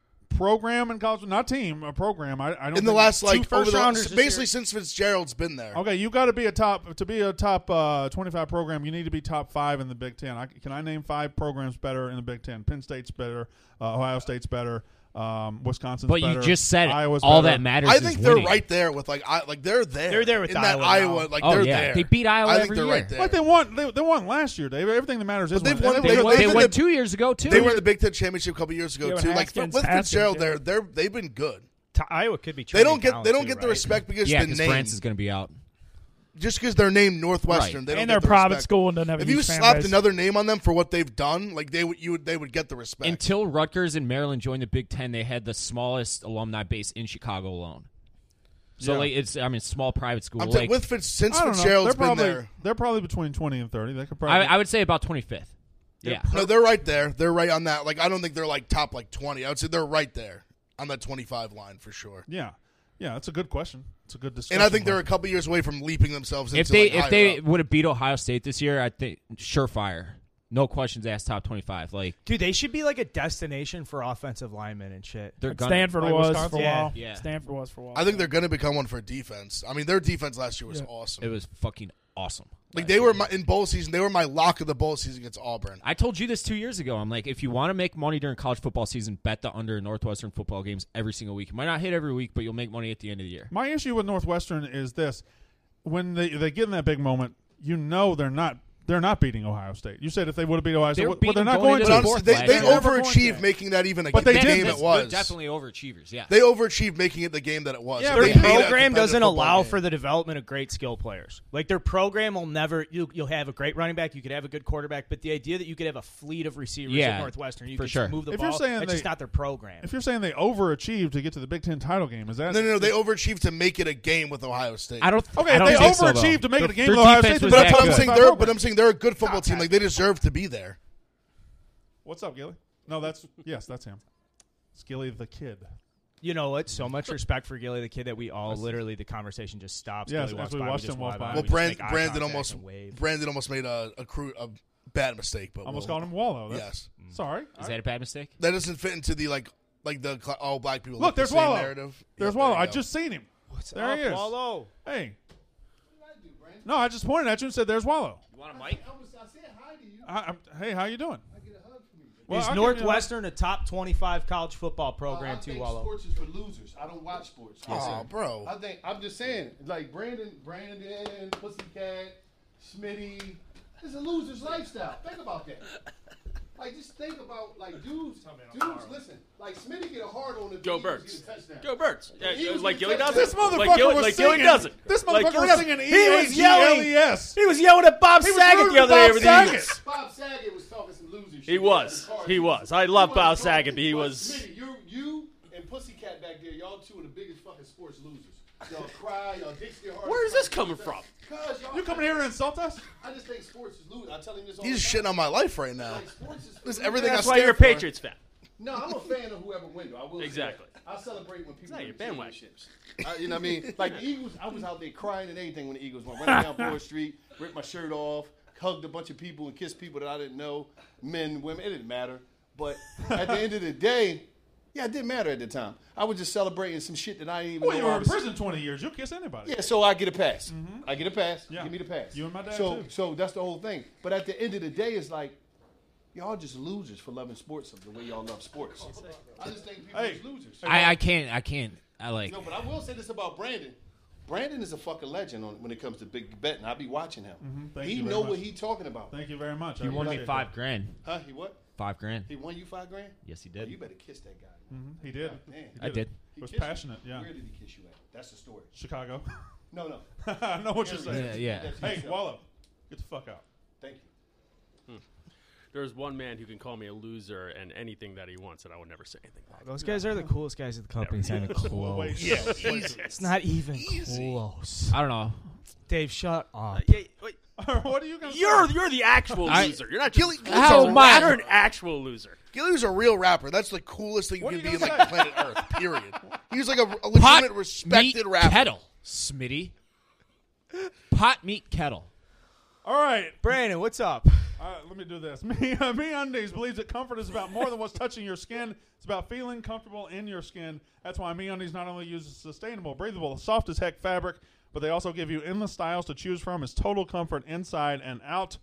Speaker 1: Program in college, not team, a program. I, I don't
Speaker 6: In the
Speaker 1: think-
Speaker 6: last
Speaker 8: two
Speaker 6: like over
Speaker 8: first
Speaker 6: the
Speaker 8: rounders this
Speaker 6: basically
Speaker 8: year.
Speaker 6: since Fitzgerald's been there.
Speaker 1: Okay, you got to be a top to be a top uh, twenty-five program. You need to be top five in the Big Ten. I, can I name five programs better in the Big Ten? Penn State's better, uh, Ohio State's better, um, Wisconsin's
Speaker 4: But
Speaker 1: better.
Speaker 4: you just said it.
Speaker 1: Iowa's
Speaker 4: all
Speaker 1: better.
Speaker 4: that matters.
Speaker 6: I
Speaker 4: is
Speaker 6: think they're
Speaker 4: winning.
Speaker 6: right there with like I like they're there.
Speaker 8: They're there with
Speaker 6: in
Speaker 8: Iowa
Speaker 6: that Iowa.
Speaker 8: now.
Speaker 6: Like
Speaker 4: Oh,
Speaker 6: they're
Speaker 4: yeah.
Speaker 6: there.
Speaker 4: They beat Iowa
Speaker 6: I think
Speaker 4: every
Speaker 6: they're
Speaker 4: year.
Speaker 6: right there.
Speaker 1: Like they won, they, they won last year. They, everything that matters is
Speaker 6: But they've
Speaker 1: winning.
Speaker 6: won-
Speaker 1: And
Speaker 4: They,
Speaker 6: They've
Speaker 4: won,
Speaker 6: been
Speaker 4: they
Speaker 6: the-
Speaker 4: won two years ago too.
Speaker 6: They were in the Big Ten championship a couple years ago
Speaker 7: Yeah, when
Speaker 6: too. Like
Speaker 7: Haskins-
Speaker 6: with
Speaker 7: Haskins,
Speaker 6: Fitzgerald,
Speaker 7: yeah.
Speaker 6: they're they're they've been good.
Speaker 8: T- Iowa could be.
Speaker 6: They don't
Speaker 8: trending
Speaker 6: get
Speaker 8: down
Speaker 6: they don't
Speaker 8: too,
Speaker 6: get the
Speaker 8: right?
Speaker 6: respect because
Speaker 4: yeah,
Speaker 6: the
Speaker 4: because
Speaker 6: name.
Speaker 4: France is going to be out.
Speaker 6: Just because they're named Northwestern,
Speaker 4: Right.
Speaker 6: they don't
Speaker 7: And
Speaker 6: get
Speaker 7: they're a
Speaker 6: the
Speaker 7: private
Speaker 6: respect.
Speaker 7: school and doesn't have a
Speaker 6: If you
Speaker 7: huge fan
Speaker 6: slapped
Speaker 7: base.
Speaker 6: another name on them for what they've done, like they would, you would, they would get the respect.
Speaker 4: Until Rutgers and Maryland joined the Big Ten, they had the smallest alumni base in Chicago alone. So
Speaker 1: Yeah.
Speaker 4: like it's I mean small private school.
Speaker 6: I'm
Speaker 4: like,
Speaker 6: saying with Fitz, since
Speaker 1: I don't know. They're
Speaker 6: Fitzgerald's been
Speaker 1: probably
Speaker 6: there.
Speaker 1: they're probably between twenty and thirty. They could
Speaker 4: I,
Speaker 1: probably.
Speaker 4: I would say about twenty-fifth. Yeah.
Speaker 6: No, they're right there. They're right on that. Like I don't think they're like top like twenty. I would say they're right there on that twenty-five line for sure.
Speaker 1: yeah, yeah. That's a good question. It's a good discussion.
Speaker 6: And I think they're a
Speaker 1: point.
Speaker 6: couple years away from leaping themselves into
Speaker 4: If they
Speaker 6: like,
Speaker 4: if
Speaker 6: higher
Speaker 4: they
Speaker 6: up.
Speaker 4: would have beat Ohio State this year, I think surefire. No questions asked top twenty-five. Like
Speaker 8: Dude, they should be like a destination for offensive linemen and shit.
Speaker 4: they're
Speaker 7: Like
Speaker 4: gonna
Speaker 7: Stanford
Speaker 1: like
Speaker 7: was
Speaker 1: Wisconsin?
Speaker 7: for a
Speaker 8: Yeah.
Speaker 7: while.
Speaker 4: Yeah.
Speaker 7: Stanford was for a while.
Speaker 6: I think they're going to become one for defense. I mean, their defense last year was
Speaker 7: Yeah.
Speaker 6: awesome.
Speaker 4: it was fucking awesome.
Speaker 6: like
Speaker 4: last
Speaker 6: they
Speaker 4: year.
Speaker 6: were my, in bowl season. They were my lock of the bowl season against Auburn.
Speaker 4: I told you this two years ago. I'm like, if you want to make money during college football season, bet the under in Northwestern football games every single week. It might not hit every week, but you'll make money at the end of the year.
Speaker 1: My issue with Northwestern is this: when they they get in that big moment, you know they're not they're not beating Ohio State. You said if they would have beat Ohio State,
Speaker 4: They were
Speaker 1: well, well, they're
Speaker 4: beating
Speaker 1: not
Speaker 4: going
Speaker 1: going
Speaker 4: into
Speaker 6: But
Speaker 1: to.
Speaker 4: the
Speaker 6: honestly,
Speaker 4: fourth
Speaker 6: they,
Speaker 4: last
Speaker 6: they
Speaker 4: year.
Speaker 7: They're never going
Speaker 6: overachieved
Speaker 7: to.
Speaker 6: making that even a
Speaker 1: But they
Speaker 6: the
Speaker 1: did.
Speaker 6: game
Speaker 4: That's-
Speaker 6: it was.
Speaker 4: they're definitely overachievers. Yeah.
Speaker 6: They overachieved making it the game that it was.
Speaker 1: Yeah,
Speaker 6: If
Speaker 1: but
Speaker 6: they
Speaker 8: Their
Speaker 6: made it a
Speaker 8: program doesn't
Speaker 6: competitive
Speaker 8: allow
Speaker 6: football
Speaker 8: for
Speaker 6: game.
Speaker 8: the development of great skill players. Like their program will never. You, you'll have a great running back. You could have a good quarterback, but the idea that you could have a fleet of receivers
Speaker 4: Yeah,
Speaker 8: at Northwestern, you
Speaker 4: for
Speaker 8: could
Speaker 4: sure.
Speaker 8: just move the
Speaker 1: If
Speaker 8: ball.
Speaker 1: you're saying
Speaker 8: that's
Speaker 1: they-
Speaker 8: just not their program.
Speaker 1: If you're saying they overachieved to get to the Big Ten title game, is that
Speaker 6: No, no, no. They overachieved to make it a game with Ohio State.
Speaker 4: I don't.
Speaker 1: Okay,
Speaker 4: I
Speaker 1: if
Speaker 4: don't
Speaker 1: they
Speaker 4: think so, though.
Speaker 1: overachieved to make it
Speaker 4: Their-
Speaker 1: a game
Speaker 4: their
Speaker 1: with Ohio
Speaker 4: defense
Speaker 1: State,
Speaker 4: was
Speaker 1: then
Speaker 6: but,
Speaker 4: that
Speaker 6: that's what I'm
Speaker 4: good.
Speaker 6: saying.
Speaker 1: Five
Speaker 6: They're,
Speaker 1: program.
Speaker 6: but I'm saying they're a good football team. Like they deserve to be there.
Speaker 1: What's up, Gilly? No, that's yes, that's him. It's Gilly the kid.
Speaker 8: You know what? So much respect for Gilly the kid that we all literally the conversation just stops.
Speaker 1: Yes,
Speaker 8: Gilly
Speaker 1: as
Speaker 8: walks
Speaker 1: we
Speaker 8: by,
Speaker 1: watched
Speaker 8: just
Speaker 1: him walk
Speaker 8: walk
Speaker 1: by.
Speaker 8: by,
Speaker 6: Well,
Speaker 8: we just
Speaker 6: Brand,
Speaker 8: make eye
Speaker 6: Brandon
Speaker 8: contact
Speaker 6: almost
Speaker 8: and wave.
Speaker 6: Brandon almost made a a, cru- a bad mistake, but
Speaker 1: Almost
Speaker 6: we'll-
Speaker 1: called him Wallow. That's,
Speaker 6: Yes.
Speaker 1: Sorry.
Speaker 4: Is that a bad mistake?
Speaker 6: that doesn't fit into the like like the cl- all black people.
Speaker 1: Look,
Speaker 6: look the
Speaker 1: there's
Speaker 6: same
Speaker 1: Wallow.
Speaker 6: narrative.
Speaker 1: There's
Speaker 6: Yeah,
Speaker 1: Wallow.
Speaker 6: there you
Speaker 1: I
Speaker 6: go.
Speaker 1: just seen him.
Speaker 8: What's
Speaker 1: There
Speaker 8: up,
Speaker 1: he is.
Speaker 8: Wallow?
Speaker 1: Hey. No, I just pointed at you and said, "There's Wallow."
Speaker 4: You want a mic?
Speaker 1: I, I'm, hey, how you doing? Well,
Speaker 8: Is
Speaker 1: I'll give you a-
Speaker 8: Northwestern a top twenty-five college football program
Speaker 9: I
Speaker 8: too,
Speaker 9: think
Speaker 8: Wallow?
Speaker 9: sports is for losers. I don't watch sports.
Speaker 6: Oh, bro.
Speaker 9: I think I'm just saying, like Brandon, Brandon, Pussycat, Smitty. It's a loser's lifestyle. Think about that. Like, just think about like dudes. Dudes, listen. Like Smitty get a hard on the
Speaker 3: Go
Speaker 9: Eagles
Speaker 3: Birds.
Speaker 9: get a touchdown.
Speaker 3: Go Birds. Yeah,
Speaker 9: The Eagles
Speaker 3: like
Speaker 9: get a
Speaker 3: Gilly does
Speaker 9: touchdown.
Speaker 3: it.
Speaker 1: This motherfucker
Speaker 3: like Gilly,
Speaker 1: was
Speaker 3: like
Speaker 1: singing.
Speaker 3: Gilly does it.
Speaker 1: This
Speaker 3: Like
Speaker 1: motherfucker
Speaker 3: Gilly
Speaker 1: was
Speaker 3: does it.
Speaker 1: singing E
Speaker 8: He was
Speaker 1: A G L E
Speaker 8: yelling.
Speaker 1: S.
Speaker 8: He was yelling at Bob
Speaker 1: He was
Speaker 8: Saget
Speaker 1: rooting
Speaker 8: the other
Speaker 1: for
Speaker 8: day
Speaker 1: Bob
Speaker 8: with
Speaker 1: Saget.
Speaker 8: the Eagles.
Speaker 9: Bob Saget was talking some loser
Speaker 3: He was. He was. I love Bow Saget, but he was.
Speaker 9: Smitty, you, you and Pussycat back there, y'all two are the biggest fucking sports losers. Y'all cry, y'all dicks get hard.
Speaker 3: Where is this coming from?
Speaker 9: Cause y'all,
Speaker 1: You coming here to insult us?
Speaker 9: I just think sports is losing. I tell him this all
Speaker 6: He's
Speaker 9: the
Speaker 6: just
Speaker 9: time.
Speaker 6: shitting on my life right now.
Speaker 9: Like, sports is
Speaker 6: This is everything
Speaker 3: That's
Speaker 6: I
Speaker 3: why
Speaker 6: stand
Speaker 3: you're a
Speaker 6: for.
Speaker 3: Patriots fan.
Speaker 9: No, I'm a fan of whoever wins. Though. I will say
Speaker 3: Exactly.
Speaker 9: that. I celebrate when people
Speaker 3: not
Speaker 9: win
Speaker 3: your bandwagon.
Speaker 9: championships. I, you know what I mean? Like the Eagles, I was out there crying and everything when the Eagles won. Running down Broad Street, ripped my shirt off, hugged a bunch of people and kissed people that I didn't know, men, women. It didn't matter. But at the end of the day, yeah, it didn't matter at the time. I was just celebrating some shit that I didn't even
Speaker 1: Well,
Speaker 9: know.
Speaker 1: you were
Speaker 9: I
Speaker 1: in
Speaker 9: was,
Speaker 1: prison twenty years. You'll kiss anybody.
Speaker 9: Yeah, so I get a pass. I get a pass.
Speaker 1: Yeah.
Speaker 9: Give me the pass.
Speaker 1: You and my dad,
Speaker 9: So,
Speaker 1: too.
Speaker 9: so that's the whole thing. But at the end of the day, it's like y'all just losers for loving sports the way y'all love sports. I just think people
Speaker 1: Hey.
Speaker 9: is losers.
Speaker 4: I, I can't. I can't. I like.
Speaker 9: No, but I will say this about Brandon. Brandon is a fucking legend on, when it comes to big betting. I be watching him.
Speaker 1: Thank
Speaker 9: he
Speaker 1: you very
Speaker 9: know
Speaker 1: much.
Speaker 9: what he talking about.
Speaker 1: Thank you very much.
Speaker 4: He
Speaker 1: I
Speaker 4: won me
Speaker 1: appreciate
Speaker 4: five
Speaker 1: that.
Speaker 4: grand.
Speaker 9: Huh? He what?
Speaker 4: Five grand.
Speaker 9: He won you five grand?
Speaker 4: Yes, he
Speaker 9: Oh,
Speaker 4: did.
Speaker 9: you better kiss that guy.
Speaker 1: He did.
Speaker 9: Man,
Speaker 4: I did.
Speaker 1: He was
Speaker 9: kissed you?
Speaker 1: passionate. Yeah.
Speaker 9: Where did he kiss you at? That's the story.
Speaker 1: Chicago.
Speaker 9: No, no.
Speaker 1: I know what you're saying.
Speaker 4: Yeah, yeah.
Speaker 1: Hey, Wallow, get the fuck out.
Speaker 9: Thank you.
Speaker 3: There's one man who can call me a loser and anything that he wants, and I would never say anything back.
Speaker 8: Those guys are the coolest guys at the company. It's not even close.
Speaker 1: Wait,
Speaker 6: Yeah,
Speaker 8: It's not even close.
Speaker 4: I don't know.
Speaker 8: Dave, shut up.
Speaker 3: Yeah, wait,
Speaker 1: what are you going to
Speaker 3: you're you're the actual
Speaker 4: I-
Speaker 3: loser. You're not
Speaker 6: Gilly-
Speaker 3: just
Speaker 6: Gilly's
Speaker 4: How
Speaker 6: a
Speaker 4: am I-
Speaker 3: You're an actual loser.
Speaker 6: Gilly's a real rapper. That's the coolest thing you
Speaker 1: What
Speaker 6: can
Speaker 1: are
Speaker 6: be
Speaker 1: you
Speaker 6: in
Speaker 1: gonna
Speaker 6: like
Speaker 1: say?
Speaker 6: planet Earth. Period. He's like a, a
Speaker 4: Pot
Speaker 6: legitimate, respected
Speaker 4: meat
Speaker 6: rapper.
Speaker 4: kettle, Smitty. Pot meat kettle.
Speaker 1: All right.
Speaker 8: Brandon, what's up?
Speaker 1: All right, let me do this. Me, uh, Me Undies believes that comfort is about more than what's touching your skin. It's about feeling comfortable in your skin. That's why Me Undies not only uses sustainable, breathable, soft as heck fabric, but they also give you endless styles to choose from. It's total comfort inside and out.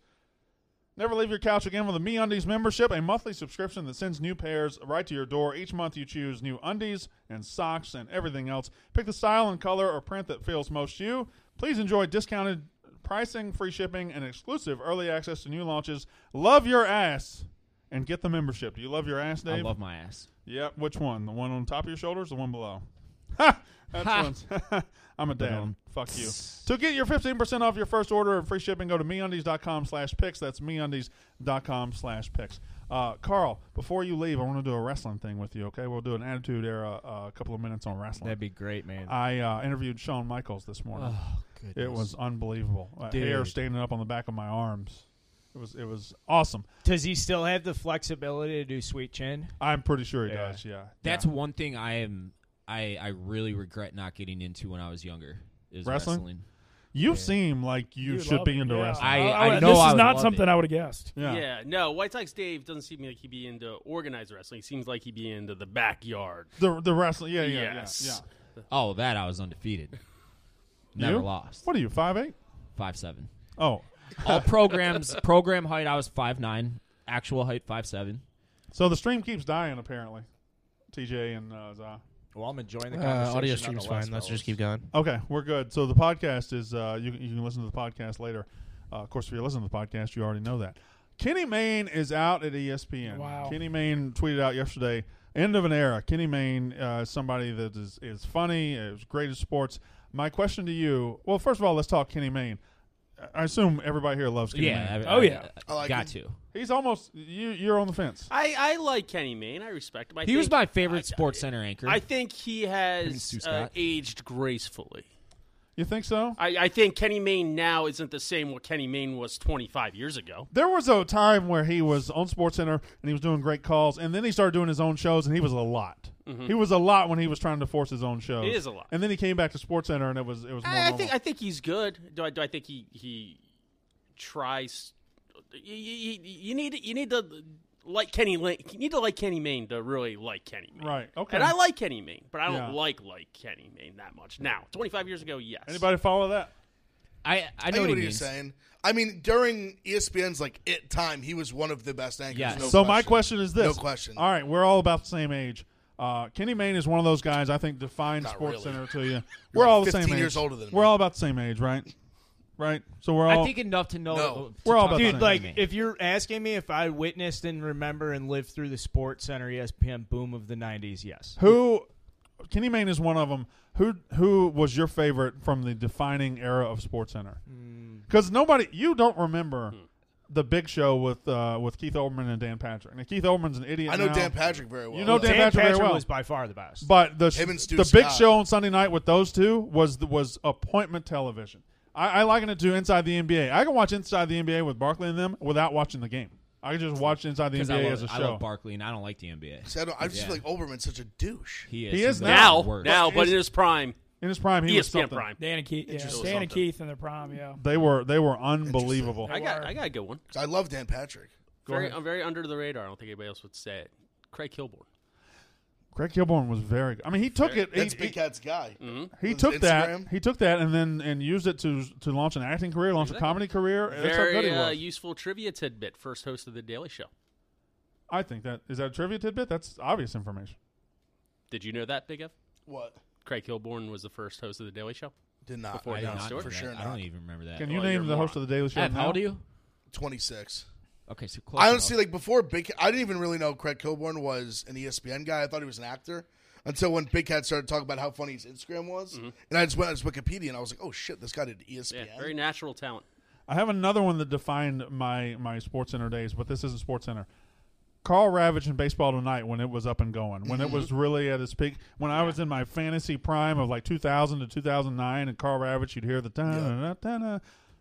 Speaker 1: Never leave your couch again with a Me Undies membership, a monthly subscription that sends new pairs right to your door. Each month you choose new undies and socks and everything else. Pick the style and color or print that feels most you. Please enjoy discounted pricing, free shipping, and exclusive early access to new launches. Love your ass and get the membership. Do you love your ass,
Speaker 4: I
Speaker 1: Dave?
Speaker 4: love my ass.
Speaker 1: Yep. Which one? The one on top of your shoulders, the one below? Ha! That's
Speaker 4: Ha.
Speaker 1: one's. I'm a dad.
Speaker 4: Ba-dum.
Speaker 1: Fuck you. To get your fifteen percent off your first order and free shipping, go to meundies.com slash picks. That's meundies.com slash picks. Uh, Carl, before you leave, I want to do a wrestling thing with you, okay? We'll do an Attitude Era uh, a couple of minutes on wrestling.
Speaker 8: That'd be great, man.
Speaker 1: I uh, interviewed Shawn Michaels this morning.
Speaker 8: Oh, goodness.
Speaker 1: It was unbelievable. Uh,
Speaker 8: Dude.
Speaker 1: hair standing up on the back of my arms. It was it was awesome.
Speaker 8: Does he still have the flexibility to do sweet chin?
Speaker 1: I'm pretty sure he
Speaker 8: Yeah.
Speaker 1: does. Yeah,
Speaker 4: That's
Speaker 1: yeah.
Speaker 4: one thing I am. I I really regret not getting into when I was younger. Is
Speaker 1: Wrestling?
Speaker 4: wrestling.
Speaker 1: You
Speaker 8: Yeah.
Speaker 1: seem like you,
Speaker 7: You
Speaker 1: should
Speaker 7: love
Speaker 1: be
Speaker 7: it,
Speaker 1: into
Speaker 7: yeah.
Speaker 1: wrestling.
Speaker 4: I-
Speaker 7: Oh,
Speaker 4: I
Speaker 7: oh,
Speaker 4: know
Speaker 7: This
Speaker 4: I
Speaker 7: is
Speaker 4: would
Speaker 7: not
Speaker 4: love
Speaker 7: something
Speaker 4: it.
Speaker 7: I would have guessed.
Speaker 1: yeah.
Speaker 3: Yeah, no, White Sox Dave doesn't seem like he'd be into organized wrestling. He seems like he'd be into the backyard.
Speaker 1: The the wrestling. Yeah, yeah,
Speaker 3: Yes.
Speaker 1: yeah,
Speaker 4: Oh, that I was undefeated.
Speaker 1: yeah.
Speaker 4: Never
Speaker 1: You?
Speaker 4: lost.
Speaker 1: What are you? Five eight?
Speaker 4: Five seven.
Speaker 1: Oh,
Speaker 4: All programs. Program height. I was five nine. Actual height five seven.
Speaker 1: so the stream keeps dying apparently. T J and uh, Zah.
Speaker 8: Well, I'm enjoying the
Speaker 10: Uh,
Speaker 8: conversation.
Speaker 10: audio stream's
Speaker 8: nonetheless,
Speaker 10: fine. Let's
Speaker 8: fellas.
Speaker 10: just keep going.
Speaker 1: Okay, we're good. So the podcast is uh, you, you can listen to the podcast later. Uh, of course, if you're listening to the podcast, you already know that. Kenny Mayne is out at E S P N.
Speaker 7: Wow.
Speaker 1: Kenny Mayne tweeted out yesterday, end of an era. Kenny Mayne uh, is somebody that is, is funny, is great at sports. My question to you, well, first of all, let's talk Kenny Mayne. I assume everybody here loves Kenny
Speaker 4: Yeah.
Speaker 1: Mayne.
Speaker 4: I,
Speaker 7: Oh,
Speaker 4: I-
Speaker 7: yeah.
Speaker 6: I like
Speaker 4: got
Speaker 6: him.
Speaker 4: to.
Speaker 1: He's almost, you, you're on the fence.
Speaker 3: I, I like Kenny Mayne. I respect him. I
Speaker 4: He
Speaker 3: think,
Speaker 4: was my favorite
Speaker 3: I-
Speaker 4: Sports Center anchor.
Speaker 3: I think he
Speaker 4: Him and
Speaker 3: has
Speaker 4: Stu
Speaker 3: uh,
Speaker 4: Scott.
Speaker 3: aged gracefully.
Speaker 1: You think so?
Speaker 3: I, I think Kenny Mayne now isn't the same what Kenny Mayne was twenty-five years ago.
Speaker 1: There was a time where he was on SportsCenter and he was doing great calls, and then he started doing his own shows, and he was a lot.
Speaker 3: Mhm.
Speaker 1: He was a lot when he was trying to force his own shows.
Speaker 3: He is a lot.
Speaker 1: And then he came back to SportsCenter, and it was it was more
Speaker 3: I, I
Speaker 1: normal.
Speaker 3: think I think he's good. Do I do I think he he tries? You, you, you need you need to like Kenny. La- You need to like Kenny Mayne to really like Kenny Mayne.
Speaker 1: Right. Okay.
Speaker 3: And I like Kenny Mayne, but I don't
Speaker 1: Yeah.
Speaker 3: like like Kenny Mayne that much now. twenty-five years ago, yes.
Speaker 1: Anybody follow that?
Speaker 4: I I
Speaker 6: I
Speaker 4: know
Speaker 6: get
Speaker 4: what
Speaker 6: what
Speaker 4: he
Speaker 6: you're
Speaker 4: means.
Speaker 6: saying. I mean, during E S P N's like it time, he was one of the best anchors.
Speaker 4: Yes.
Speaker 6: No
Speaker 1: so
Speaker 6: question.
Speaker 1: my question is this.
Speaker 6: No question.
Speaker 1: All right, we're all about the same age. Uh, Kenny Mayne is one of those guys I think defines
Speaker 6: Not
Speaker 1: Sports
Speaker 6: really.
Speaker 1: Center to you.
Speaker 6: You're
Speaker 1: We're
Speaker 6: like
Speaker 1: all the same
Speaker 6: fifteen
Speaker 1: age.
Speaker 6: years older than
Speaker 1: We're
Speaker 6: me.
Speaker 1: all about the same age, right? Right. So we're all.
Speaker 4: I think enough to know.
Speaker 6: No.
Speaker 4: to
Speaker 1: We're all
Speaker 4: talk
Speaker 1: about the
Speaker 8: Dude,
Speaker 1: same
Speaker 8: like,
Speaker 4: me.
Speaker 8: if you're asking me if I witnessed and remember and lived through the Sports Center E S P N boom of the nineties, yes.
Speaker 1: who. Kenny Mayne is one of them. Who who was your favorite from the defining era of SportsCenter?
Speaker 8: Hmm.
Speaker 1: Because nobody, you don't remember The Big Show with uh, with Keith Olbermann and Dan Patrick. Now, Keith Olbermann's an idiot.
Speaker 6: I know
Speaker 1: now.
Speaker 6: Dan Patrick very well.
Speaker 1: You know Dan,
Speaker 8: Dan
Speaker 1: Patrick,
Speaker 8: Patrick
Speaker 1: very well.
Speaker 8: was by far the best.
Speaker 1: But the
Speaker 6: Him and Stu
Speaker 1: the Big
Speaker 6: Scott.
Speaker 1: Show on Sunday night with those two was was appointment television. I, I liken it to Inside the N B A. I can watch Inside the N B A with Barkley and them without watching the game. I can just watch Inside the N
Speaker 4: Because
Speaker 1: B A
Speaker 4: I love,
Speaker 1: as a
Speaker 4: I
Speaker 1: show.
Speaker 4: love Barkley, and I don't like the N B A.
Speaker 6: See, I, don't, I just
Speaker 4: Yeah.
Speaker 6: feel like Olbermann's such a douche.
Speaker 4: He is.
Speaker 1: He
Speaker 4: He's
Speaker 1: is
Speaker 4: the
Speaker 1: now.
Speaker 4: worst.
Speaker 3: Now,
Speaker 6: But
Speaker 3: but
Speaker 6: is-
Speaker 3: in his prime,
Speaker 1: In his prime, he
Speaker 3: E
Speaker 1: was
Speaker 3: S P N
Speaker 1: something.
Speaker 3: prime.
Speaker 7: Dan and Keith, yeah,
Speaker 6: Interesting.
Speaker 7: Dan and Keith in their prime, yeah.
Speaker 1: They were they were unbelievable.
Speaker 7: They
Speaker 3: I got
Speaker 7: were.
Speaker 3: I got a good one.
Speaker 6: I love Dan Patrick.
Speaker 3: Very,
Speaker 1: ahead.
Speaker 3: I'm very under the radar. I don't think anybody else would say it. Craig Kilborn.
Speaker 1: Craig Kilborn was very good. I mean, he took it.
Speaker 6: That's
Speaker 1: he,
Speaker 6: Big Cat's guy.
Speaker 3: Mm-hmm.
Speaker 1: he
Speaker 6: With
Speaker 1: took that.
Speaker 6: Instagram?
Speaker 1: He took that and then and used it to to launch an acting career, launch
Speaker 3: Exactly.
Speaker 1: a comedy career. That's how good
Speaker 3: Very
Speaker 1: he
Speaker 3: uh,
Speaker 1: was.
Speaker 3: useful trivia tidbit. First host of the Daily Show.
Speaker 1: I think that is that a trivia tidbit. That's obvious information.
Speaker 3: Did you know that, Big F?
Speaker 6: What?
Speaker 3: Craig Kilborn was the first host of the Daily Show.
Speaker 6: Did not.
Speaker 3: Before
Speaker 4: I
Speaker 3: Jon
Speaker 4: did not
Speaker 3: Stewart?
Speaker 4: know
Speaker 6: For
Speaker 4: that.
Speaker 6: sure
Speaker 4: I
Speaker 6: not.
Speaker 4: don't even remember that.
Speaker 1: Can you
Speaker 3: Well, you're
Speaker 1: name
Speaker 3: a
Speaker 1: the host
Speaker 3: moron.
Speaker 1: of the Daily Show?
Speaker 4: Ev,
Speaker 1: now?
Speaker 4: how old are you?
Speaker 6: twenty-six.
Speaker 4: Okay, so close
Speaker 6: I honestly,
Speaker 4: enough.
Speaker 6: like, before Big Cat, I didn't even really know Craig Kilborn was an E S P N guy. I thought he was an actor until when Big Cat started talking about how funny his Instagram was.
Speaker 3: Mm-hmm.
Speaker 6: And I just went on his Wikipedia and I was like, oh, shit, this guy did E S P N.
Speaker 3: Yeah, very natural talent.
Speaker 1: I have another one that defined my my Sports Center days, but this isn't Sports Center. Carl Ravitch in Baseball Tonight when it was up and going, when it was really at its peak, when I was in my fantasy prime of like two thousand to two thousand nine, and Carl Ravitch, you'd hear the ta da da da.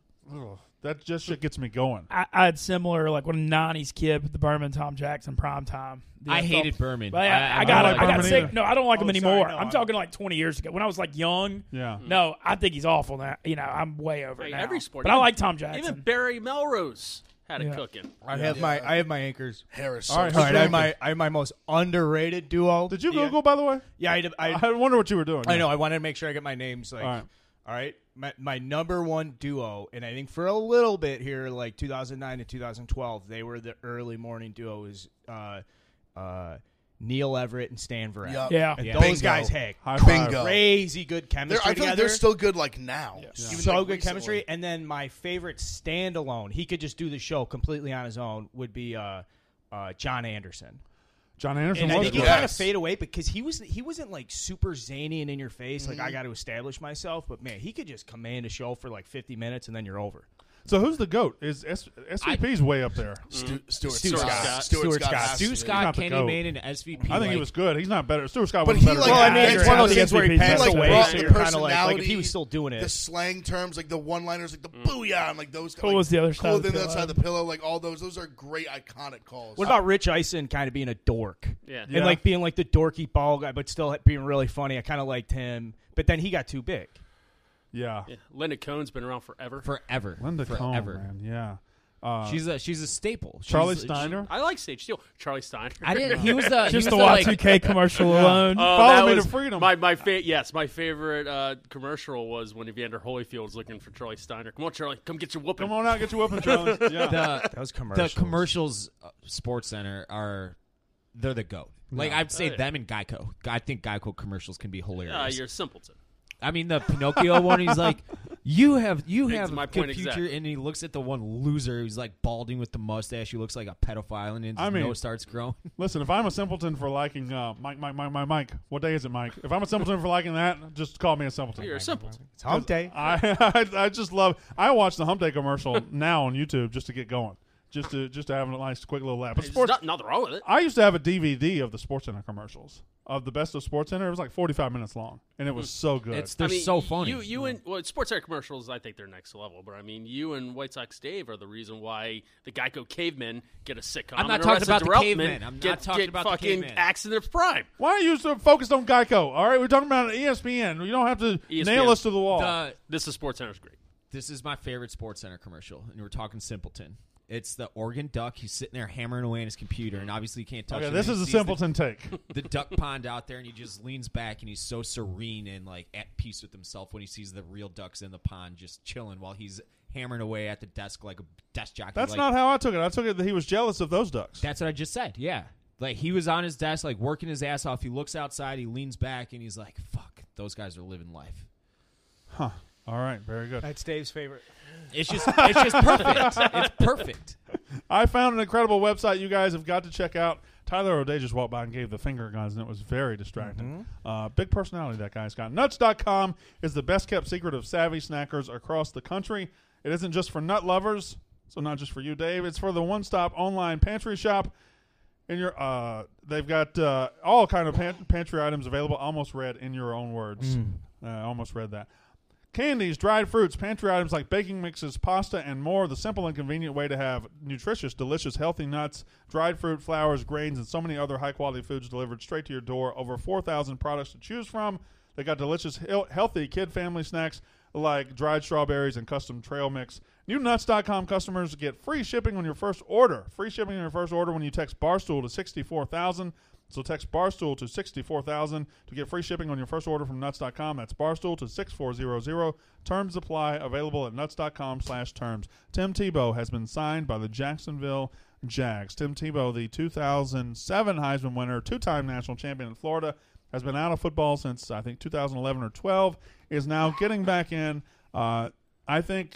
Speaker 1: That just shit gets me going.
Speaker 7: I, I had similar, like, when a nineties kid with the Berman Tom Jackson prime time.
Speaker 4: I hated Berman.
Speaker 7: But I, I,
Speaker 4: I
Speaker 7: got,
Speaker 1: don't
Speaker 7: I
Speaker 1: like
Speaker 7: got
Speaker 1: Berman
Speaker 7: sick.
Speaker 1: either.
Speaker 7: No, I don't like him
Speaker 8: Oh, sorry,
Speaker 7: anymore.
Speaker 8: no,
Speaker 7: I'm
Speaker 8: I-
Speaker 7: talking like twenty years ago when I was like young.
Speaker 1: Yeah.
Speaker 7: No, I think he's awful now. You know, I'm way over it
Speaker 3: Hey,
Speaker 7: now.
Speaker 3: every sport.
Speaker 7: But I
Speaker 3: even-
Speaker 7: like Tom Jackson.
Speaker 3: Even Barry Melrose had it
Speaker 7: Yeah.
Speaker 3: cooking.
Speaker 8: I have my I have my anchors.
Speaker 6: Harris.
Speaker 1: All right,
Speaker 6: so
Speaker 8: All right, I have
Speaker 6: stupid.
Speaker 8: my I have my most underrated duo.
Speaker 1: Did you
Speaker 8: Yeah.
Speaker 1: Google, by the way?
Speaker 8: Yeah, I, did- I,
Speaker 1: I wonder what you were doing.
Speaker 8: I know. I wanted to make sure I get my names like.
Speaker 1: All right.
Speaker 8: All right, my my number one duo, and I think for a little bit here, like two thousand nine to two thousand twelve, they were the early morning duo. Is uh, uh, Neil Everett and Stan Verrett.
Speaker 6: Yup.
Speaker 7: Yeah.
Speaker 8: And
Speaker 4: Yeah.
Speaker 8: those
Speaker 6: Bingo.
Speaker 8: guys had
Speaker 1: High five.
Speaker 6: Bingo.
Speaker 8: crazy good
Speaker 6: They're,
Speaker 8: chemistry
Speaker 6: I feel like
Speaker 8: together.
Speaker 6: they're still good, like, now. Even,
Speaker 8: so
Speaker 6: like,
Speaker 8: good
Speaker 6: recently.
Speaker 8: chemistry. And then my favorite standalone, he could just do the show completely on his own, would be uh, uh, John Anderson.
Speaker 1: John Anderson
Speaker 8: And I
Speaker 1: was
Speaker 8: think he
Speaker 1: good.
Speaker 6: Yes.
Speaker 8: kind of fade away because he was he wasn't like super zany and in your face. Like I
Speaker 6: Mm-hmm.
Speaker 8: got to establish myself, but man, he could just command a show for like fifty minutes and then you're over.
Speaker 1: So who's the GOAT? Is S- SVP's way up there?
Speaker 6: Stu, Stuart,
Speaker 8: Stuart
Speaker 6: Scott.
Speaker 8: Scott.
Speaker 6: Stuart,
Speaker 8: Stuart
Speaker 6: Scott.
Speaker 8: Scott.
Speaker 6: has to
Speaker 4: Stu
Speaker 6: be.
Speaker 4: Scott,
Speaker 1: not the
Speaker 4: Kenny
Speaker 1: GOAT.
Speaker 4: Mayne, and S V P.
Speaker 1: I think he
Speaker 4: like-
Speaker 1: was good. He's not better. Stuart Scott
Speaker 6: But
Speaker 1: wasn't
Speaker 6: he,
Speaker 1: better.
Speaker 6: like,
Speaker 1: than
Speaker 8: Well, I
Speaker 1: him.
Speaker 8: mean,
Speaker 6: that's
Speaker 8: it's one of those
Speaker 6: the
Speaker 8: things where he
Speaker 7: S V P 's
Speaker 8: passed
Speaker 6: like,
Speaker 8: away,
Speaker 6: brought
Speaker 8: so
Speaker 6: the
Speaker 8: you're kind of like, like if
Speaker 6: personality,
Speaker 8: he was still doing
Speaker 6: The
Speaker 8: it.
Speaker 6: slang terms, like the one-liners, like the booyah, and like those.
Speaker 7: Cool
Speaker 6: like,
Speaker 7: as the other side
Speaker 6: cool
Speaker 7: of the
Speaker 6: than the other
Speaker 7: pillow.
Speaker 6: side of the pillow. Like all those. Those are great, iconic calls.
Speaker 8: What about Rich Eisen kind of being a dork?
Speaker 3: Yeah.
Speaker 1: Yeah.
Speaker 8: And like being like the dorky ball guy, but still being really funny. I kind of liked him, but then he got too big.
Speaker 1: Yeah.
Speaker 3: Yeah. Linda Cohn's been around forever.
Speaker 4: forever.
Speaker 1: Linda Cohn,
Speaker 4: forever.
Speaker 1: man. Yeah. Uh,
Speaker 4: She's a she's a staple. She's-
Speaker 1: Charlie
Speaker 4: she-
Speaker 1: Steiner.
Speaker 3: I like Sage Steele. Charlie Steiner.
Speaker 4: I didn't. He was the he was
Speaker 7: Just the
Speaker 4: the,
Speaker 7: Y
Speaker 4: like,
Speaker 7: two K commercial alone.
Speaker 3: Oh,
Speaker 1: Follow
Speaker 3: that
Speaker 1: me
Speaker 3: was
Speaker 1: to freedom.
Speaker 3: My my fa- yes, my favorite uh, commercial was when Evander Holyfield was looking for Charlie Steiner. Come on, Charlie, come get your whooping.
Speaker 1: Come on out, get your whooping, Charlie. Yeah.
Speaker 4: the
Speaker 8: That was
Speaker 4: the
Speaker 8: commercials.
Speaker 4: commercials uh, Sports Center are they're the goat. Like I'd say
Speaker 3: Oh, yeah.
Speaker 4: them and Geico. I think Geico commercials can be hilarious.
Speaker 3: Uh, you're a simpleton.
Speaker 4: I mean the Pinocchio one. He's like, you have you
Speaker 3: Ex-
Speaker 4: have
Speaker 3: my
Speaker 4: a
Speaker 3: point
Speaker 4: good future,
Speaker 3: exact.
Speaker 4: and he looks at the one loser who's like balding with the mustache. He looks like a pedophile, and his
Speaker 1: I mean-
Speaker 4: nose starts growing.
Speaker 1: Listen, if I'm a simpleton for liking uh, Mike, Mike, Mike, Mike, Mike, what day is it, Mike? If I'm a simpleton for liking that, just call me a simpleton.
Speaker 3: You're a simpleton.
Speaker 8: It's hump day.
Speaker 1: I, I I just love. I watch the Hump Day commercial now on YouTube just to get going, just to just to have a nice quick little laugh. But
Speaker 3: There's
Speaker 1: sports,
Speaker 3: not, nothing wrong with it.
Speaker 1: I used to have a D V D of the Sports Center commercials of the best of Sports Center. It was like forty-five minutes long, and it was so good.
Speaker 4: It's they're
Speaker 3: I mean,
Speaker 4: so funny.
Speaker 3: You, you and well, sports center commercials, I think they're next level. But I mean, you and White Sox Dave are the reason why the Geico cavemen get a sitcom.
Speaker 4: I'm not
Speaker 3: and
Speaker 4: talking
Speaker 3: Arrested
Speaker 4: about the
Speaker 3: Development
Speaker 4: cavemen. I'm not
Speaker 3: get,
Speaker 4: talking
Speaker 3: get
Speaker 4: about the
Speaker 3: fucking
Speaker 4: cavemen.
Speaker 3: acts in their prime.
Speaker 1: Why are you so focused on Geico? All right, we're talking about E S P N. You don't have to
Speaker 3: E S P N.
Speaker 1: nail us to the wall.
Speaker 4: The-
Speaker 3: This is Sports Center's great.
Speaker 4: This is my favorite Sports Center commercial, and we're talking Simpleton. It's the Oregon Duck. He's sitting there hammering away on his computer, and obviously he can't touch
Speaker 1: okay,
Speaker 4: it.
Speaker 1: this
Speaker 4: and
Speaker 1: is
Speaker 4: he
Speaker 1: a
Speaker 4: sees the-
Speaker 1: simpleton take.
Speaker 4: The duck pond out there, and he just leans back, and he's so serene and like at peace with himself when he sees the real ducks in the pond just chilling while he's hammering away at the desk like a desk jockey.
Speaker 1: That's
Speaker 4: like,
Speaker 1: not how I took it. I took it that he was jealous of those ducks.
Speaker 4: That's what I just said. Yeah, like he was on his desk, like working his ass off. He looks outside, he leans back, and he's like, "Fuck, those guys are living life."
Speaker 1: Huh. All right, very good.
Speaker 8: That's Dave's favorite.
Speaker 4: It's just, it's just perfect. It's perfect.
Speaker 1: I found an incredible website you guys have got to check out. Tyler O'Day just walked by and gave the finger guns, and it was very distracting. Uh, big personality that guy's got. Nuts dot com is the best-kept secret of savvy snackers across the country. It isn't just for nut lovers. So not just for you, Dave. It's for the one-stop online pantry shop. In your, uh, they've got uh, all kind of pan- pantry items available. Almost read in your own words.
Speaker 7: Mm.
Speaker 1: Uh, I almost read that. Candies, dried fruits, pantry items like baking mixes, pasta, and more. The simple and convenient way to have nutritious, delicious, healthy nuts, dried fruit, flours, grains, and so many other high-quality foods delivered straight to your door. Over four thousand products to choose from. They got delicious, he- healthy kid-family snacks like dried strawberries and custom trail mix. New nuts dot com customers get free shipping on your first order. Free shipping on your first order when you text Barstool to sixty-four thousand. So text Barstool to sixty-four thousand to get free shipping on your first order from nuts dot com. That's Barstool to six four zero zero. Terms apply. Available at nuts dot com slash terms. Tim Tebow has been signed by the Jacksonville Jags. Tim Tebow, the two thousand seven Heisman winner, two-time national champion in Florida, has been out of football since, I think, two thousand eleven or twelve, is now getting back in. Uh, I think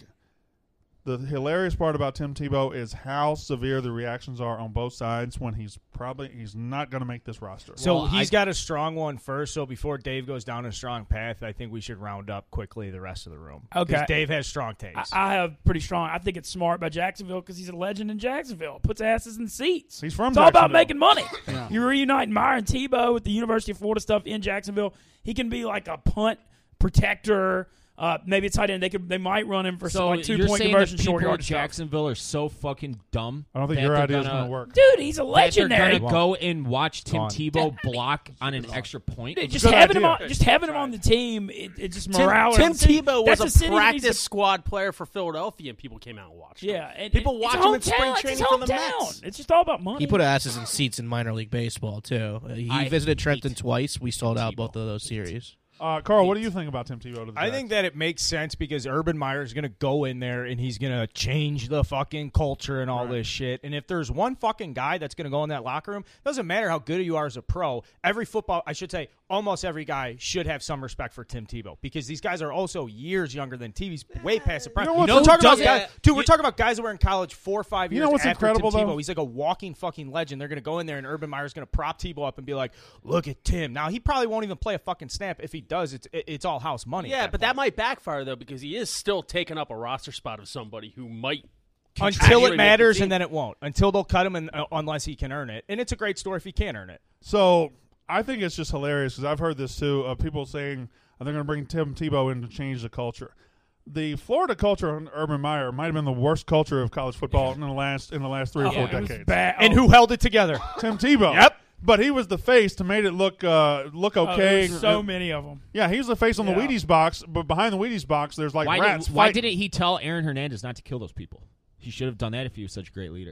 Speaker 1: the hilarious part about Tim Tebow is how severe the reactions are on both sides when he's probably he's not going to make this roster.
Speaker 8: So
Speaker 4: Well,
Speaker 8: he's
Speaker 4: I-
Speaker 8: got a strong one first. So before Dave goes down a strong path, I think we should round up quickly the rest of the room. 'Cause
Speaker 7: Okay.
Speaker 8: Dave has strong takes.
Speaker 7: I, I have pretty strong. I think it's smart by Jacksonville because he's a legend in Jacksonville. Puts asses in seats.
Speaker 1: He's from
Speaker 7: It's all about
Speaker 1: Jacksonville.
Speaker 7: making money. You reunite Myron Tebow with the University of Florida stuff in Jacksonville. He can be like a punt protector. Uh, maybe it's tight end. They could. They might run him for some
Speaker 4: So
Speaker 7: like two
Speaker 4: you're
Speaker 7: point
Speaker 4: saying
Speaker 7: conversion,
Speaker 4: that people
Speaker 7: short
Speaker 4: in
Speaker 7: yard stuff.
Speaker 4: Jacksonville are so fucking dumb.
Speaker 1: I don't think
Speaker 4: that
Speaker 1: your
Speaker 4: they're
Speaker 1: idea is
Speaker 4: gonna-
Speaker 1: going to work.
Speaker 7: Dude, he's a
Speaker 4: That they're
Speaker 7: legendary.
Speaker 4: gonna go and watch Tim
Speaker 8: Gone.
Speaker 4: Tebow block on an extra point.
Speaker 7: Dude, just
Speaker 1: good
Speaker 7: having him
Speaker 1: idea.
Speaker 7: on, just having him on the team, it, it just
Speaker 3: Tim,
Speaker 7: morale.
Speaker 3: Tim
Speaker 7: in the city.
Speaker 3: Tebow
Speaker 7: That's
Speaker 3: was
Speaker 7: a
Speaker 3: a
Speaker 7: city that needs
Speaker 3: practice
Speaker 7: to-
Speaker 3: squad player for Philadelphia, and people came out and watched him.
Speaker 7: Yeah, and,
Speaker 3: People
Speaker 7: and
Speaker 3: watch
Speaker 7: it's
Speaker 3: him in
Speaker 7: hometown,
Speaker 3: spring
Speaker 7: it's
Speaker 3: training
Speaker 7: his
Speaker 3: for the
Speaker 7: hometown.
Speaker 3: Mets.
Speaker 7: It's just all about money.
Speaker 10: He put asses in seats in minor league baseball too. Uh, He
Speaker 4: I
Speaker 10: visited Trenton
Speaker 4: hate
Speaker 10: twice. We sold out
Speaker 4: Tebow.
Speaker 10: both of those series.
Speaker 1: Uh, Carl, what do you think about Tim Tebow? To the
Speaker 8: I
Speaker 1: Jags?
Speaker 8: think that it makes sense because Urban Meyer is going to go in there and he's going to change the fucking culture and all
Speaker 1: Right.
Speaker 8: this shit. And if there's one fucking guy that's going to go in that locker room, doesn't matter how good you are as a pro. Every football, I should say, almost every guy should have some respect for Tim Tebow because these guys are also years younger than T V's way past the prime.
Speaker 1: You know what's
Speaker 8: we're talking about
Speaker 4: doesn't-
Speaker 8: guys, dude. We're
Speaker 4: you-
Speaker 8: talking about guys that were in college four or five
Speaker 1: You
Speaker 8: years
Speaker 1: know what's
Speaker 8: after
Speaker 1: incredible,
Speaker 8: Tim Tebow.
Speaker 1: though?
Speaker 8: He's like a walking fucking legend. They're going to go in there and Urban Meyer's going to prop Tebow up and be like, "Look at Tim." Now he probably won't even play a fucking snap. If he does, it's it, it's all house money.
Speaker 3: Yeah,
Speaker 8: at
Speaker 3: but
Speaker 8: that
Speaker 3: that might backfire though because he is still taking up a roster spot of somebody who might
Speaker 8: until
Speaker 3: actually
Speaker 8: it
Speaker 3: make
Speaker 8: matters,
Speaker 3: the team.
Speaker 8: and then it won't. Until they'll cut him, and, uh, unless he can earn it. And it's a great story if he can earn it.
Speaker 1: So I think it's just hilarious because I've heard this too of people saying they're going to bring Tim Tebow in to change the culture. The Florida culture on Urban Meyer might have been the worst culture of college football in the last in the last three or four
Speaker 7: Oh, it was
Speaker 1: decades.
Speaker 7: bad.
Speaker 8: And
Speaker 7: Oh,
Speaker 8: who held it together?
Speaker 1: Tim Tebow.
Speaker 8: Yep.
Speaker 1: But he was the face to made it look uh, look
Speaker 7: oh,
Speaker 1: okay.
Speaker 7: there's so many of them.
Speaker 1: Yeah, he's the face on the
Speaker 7: Yeah.
Speaker 1: Wheaties box, but behind the Wheaties box, there's like
Speaker 4: Why,
Speaker 1: rats.
Speaker 4: did, why
Speaker 1: fighting.
Speaker 4: didn't he tell Aaron Hernandez not to kill those people? He should have done that if he was such a great leader.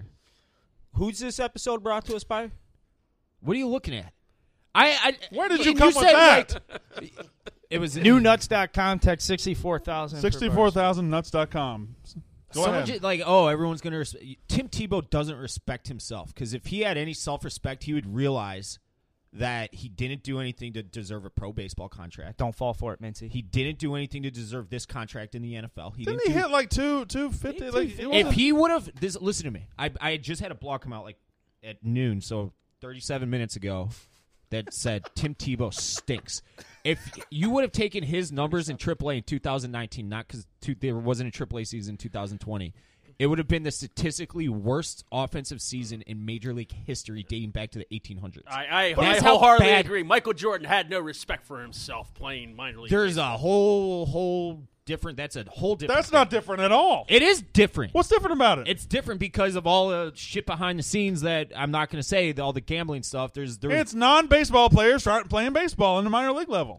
Speaker 8: Who's this episode brought to us by?
Speaker 4: What are you looking at? I, I
Speaker 1: Where did you
Speaker 4: and
Speaker 1: come with
Speaker 4: said,
Speaker 1: that?
Speaker 4: like, it was
Speaker 8: new nuts dot com, text sixty-four thousand.
Speaker 1: sixty-four thousand nuts dot com. Go
Speaker 4: Someone
Speaker 1: ahead.
Speaker 4: just, like, oh, everyone's going to res- Tim Tebow doesn't respect himself because if he had any self-respect, he would realize that he didn't do anything to deserve a pro baseball contract.
Speaker 8: Don't fall for it, Mincy.
Speaker 4: He didn't do anything to deserve this contract in the N F L. He
Speaker 1: Didn't
Speaker 4: didn't
Speaker 1: he
Speaker 4: do,
Speaker 1: hit like two two fifty? Like, it
Speaker 4: if
Speaker 1: wasn't-
Speaker 4: he would have this listen to me. I I had just had a blog come out like at noon, so thirty-seven minutes ago that said Tim Tebow stinks. If you would have taken his numbers in triple A in two thousand nineteen, not because there wasn't a triple A season in two thousand twenty, it would have been the statistically worst offensive season in Major League history dating back to the eighteen hundreds.
Speaker 3: I, I,
Speaker 4: But
Speaker 3: I
Speaker 4: that's how
Speaker 3: wholeheartedly
Speaker 4: bad-
Speaker 3: agree. Michael Jordan had no respect for himself playing minor league.
Speaker 4: There's
Speaker 3: baseball.
Speaker 4: a whole, whole different. That's a whole different.
Speaker 1: That's
Speaker 4: thing.
Speaker 1: not different at all.
Speaker 4: It is different.
Speaker 1: What's different about it?
Speaker 4: It's different because of all the shit behind the scenes that I'm not going to say. All the gambling stuff. There's, there's
Speaker 1: It's non-baseball players trying playing baseball in the minor league level.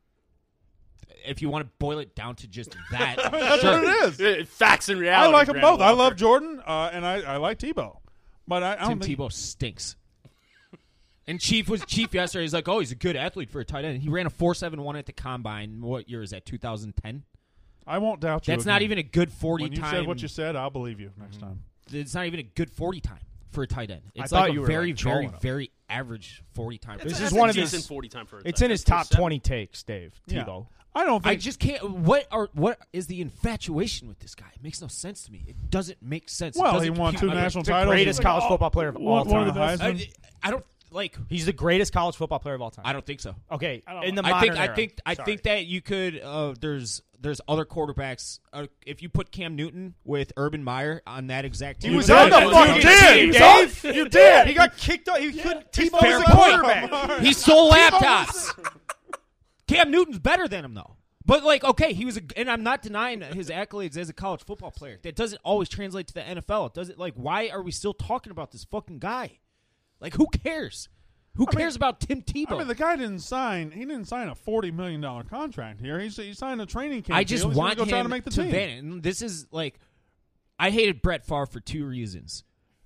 Speaker 4: if you want to boil it down to just that.
Speaker 1: That's
Speaker 4: sure.
Speaker 1: what it is.
Speaker 3: Uh, Facts and
Speaker 1: I
Speaker 3: reality.
Speaker 1: like them
Speaker 3: Brandon
Speaker 1: both. I
Speaker 3: Walker.
Speaker 1: love Jordan, uh, and I, I like Tebow. But I, I
Speaker 4: Tim
Speaker 1: don't think
Speaker 4: Tebow stinks. And Chief was Chief yesterday. He's like, oh, he's a good athlete for a tight end. He ran a four seven one at the combine. What year is that? two thousand ten.
Speaker 1: I won't doubt you.
Speaker 4: That's not
Speaker 1: again.
Speaker 4: even a good forty
Speaker 1: When you
Speaker 4: time.
Speaker 1: said what you said, I'll believe you next time.
Speaker 4: It's not even a good forty time for a tight end. It's
Speaker 8: thought
Speaker 4: like
Speaker 8: you
Speaker 4: a
Speaker 8: were,
Speaker 4: very,
Speaker 8: like, trolling
Speaker 4: very,
Speaker 8: him.
Speaker 4: very average forty time.
Speaker 8: This
Speaker 3: That's
Speaker 8: is
Speaker 3: a
Speaker 8: one of
Speaker 3: decent
Speaker 8: his.
Speaker 3: forty time for a
Speaker 8: It's
Speaker 3: tight
Speaker 8: in
Speaker 3: end.
Speaker 8: his top
Speaker 3: Seven.
Speaker 8: twenty takes, Dave
Speaker 1: Yeah.
Speaker 8: Tebow.
Speaker 1: I don't
Speaker 4: I
Speaker 1: think.
Speaker 4: just can't. What are what is the infatuation with this guy? It makes no sense to me. It doesn't make sense. It
Speaker 1: well, he
Speaker 4: doesn't
Speaker 1: won
Speaker 4: count.
Speaker 1: two
Speaker 4: I mean,
Speaker 1: national
Speaker 8: The
Speaker 1: titles.
Speaker 8: greatest
Speaker 1: He's
Speaker 8: college
Speaker 7: all-
Speaker 8: football player of all
Speaker 7: one- one of
Speaker 8: time.
Speaker 7: the best.
Speaker 4: I, I don't like.
Speaker 8: He's the greatest college football player of all time.
Speaker 4: I don't think so.
Speaker 8: Okay,
Speaker 7: I don't
Speaker 8: in the
Speaker 7: know.
Speaker 8: modern
Speaker 4: I think I
Speaker 8: era.
Speaker 4: think I
Speaker 8: Sorry.
Speaker 4: think that you could. Uh, there's there's other quarterbacks. Uh, if you put Cam Newton with Urban Meyer on that exact team,
Speaker 8: He was
Speaker 1: did.
Speaker 8: on the
Speaker 1: You
Speaker 8: fucking
Speaker 1: did.
Speaker 8: team,
Speaker 1: You
Speaker 8: Dave.
Speaker 1: did. You did.
Speaker 8: He got kicked off. He couldn't. Tebow
Speaker 4: Fair
Speaker 8: was a
Speaker 4: point.
Speaker 8: quarterback.
Speaker 4: He stole laptops. Cam Newton's better than him though. But like, okay, he was, a, and I'm not denying his accolades as a college football player. That doesn't always translate to the N F L. It doesn't. Like, why are we still talking about this fucking guy? Like, who cares? Who
Speaker 1: I mean-
Speaker 4: cares about Tim Tebow?
Speaker 1: I mean, the guy didn't sign. He didn't sign a forty million dollar contract here. He, he signed a training camp.
Speaker 4: I just
Speaker 1: deal. He's
Speaker 4: want
Speaker 1: gonna go
Speaker 4: him
Speaker 1: try to make the
Speaker 4: to
Speaker 1: team.
Speaker 4: vanish. And this is like, I hated Brett Favre for two reasons.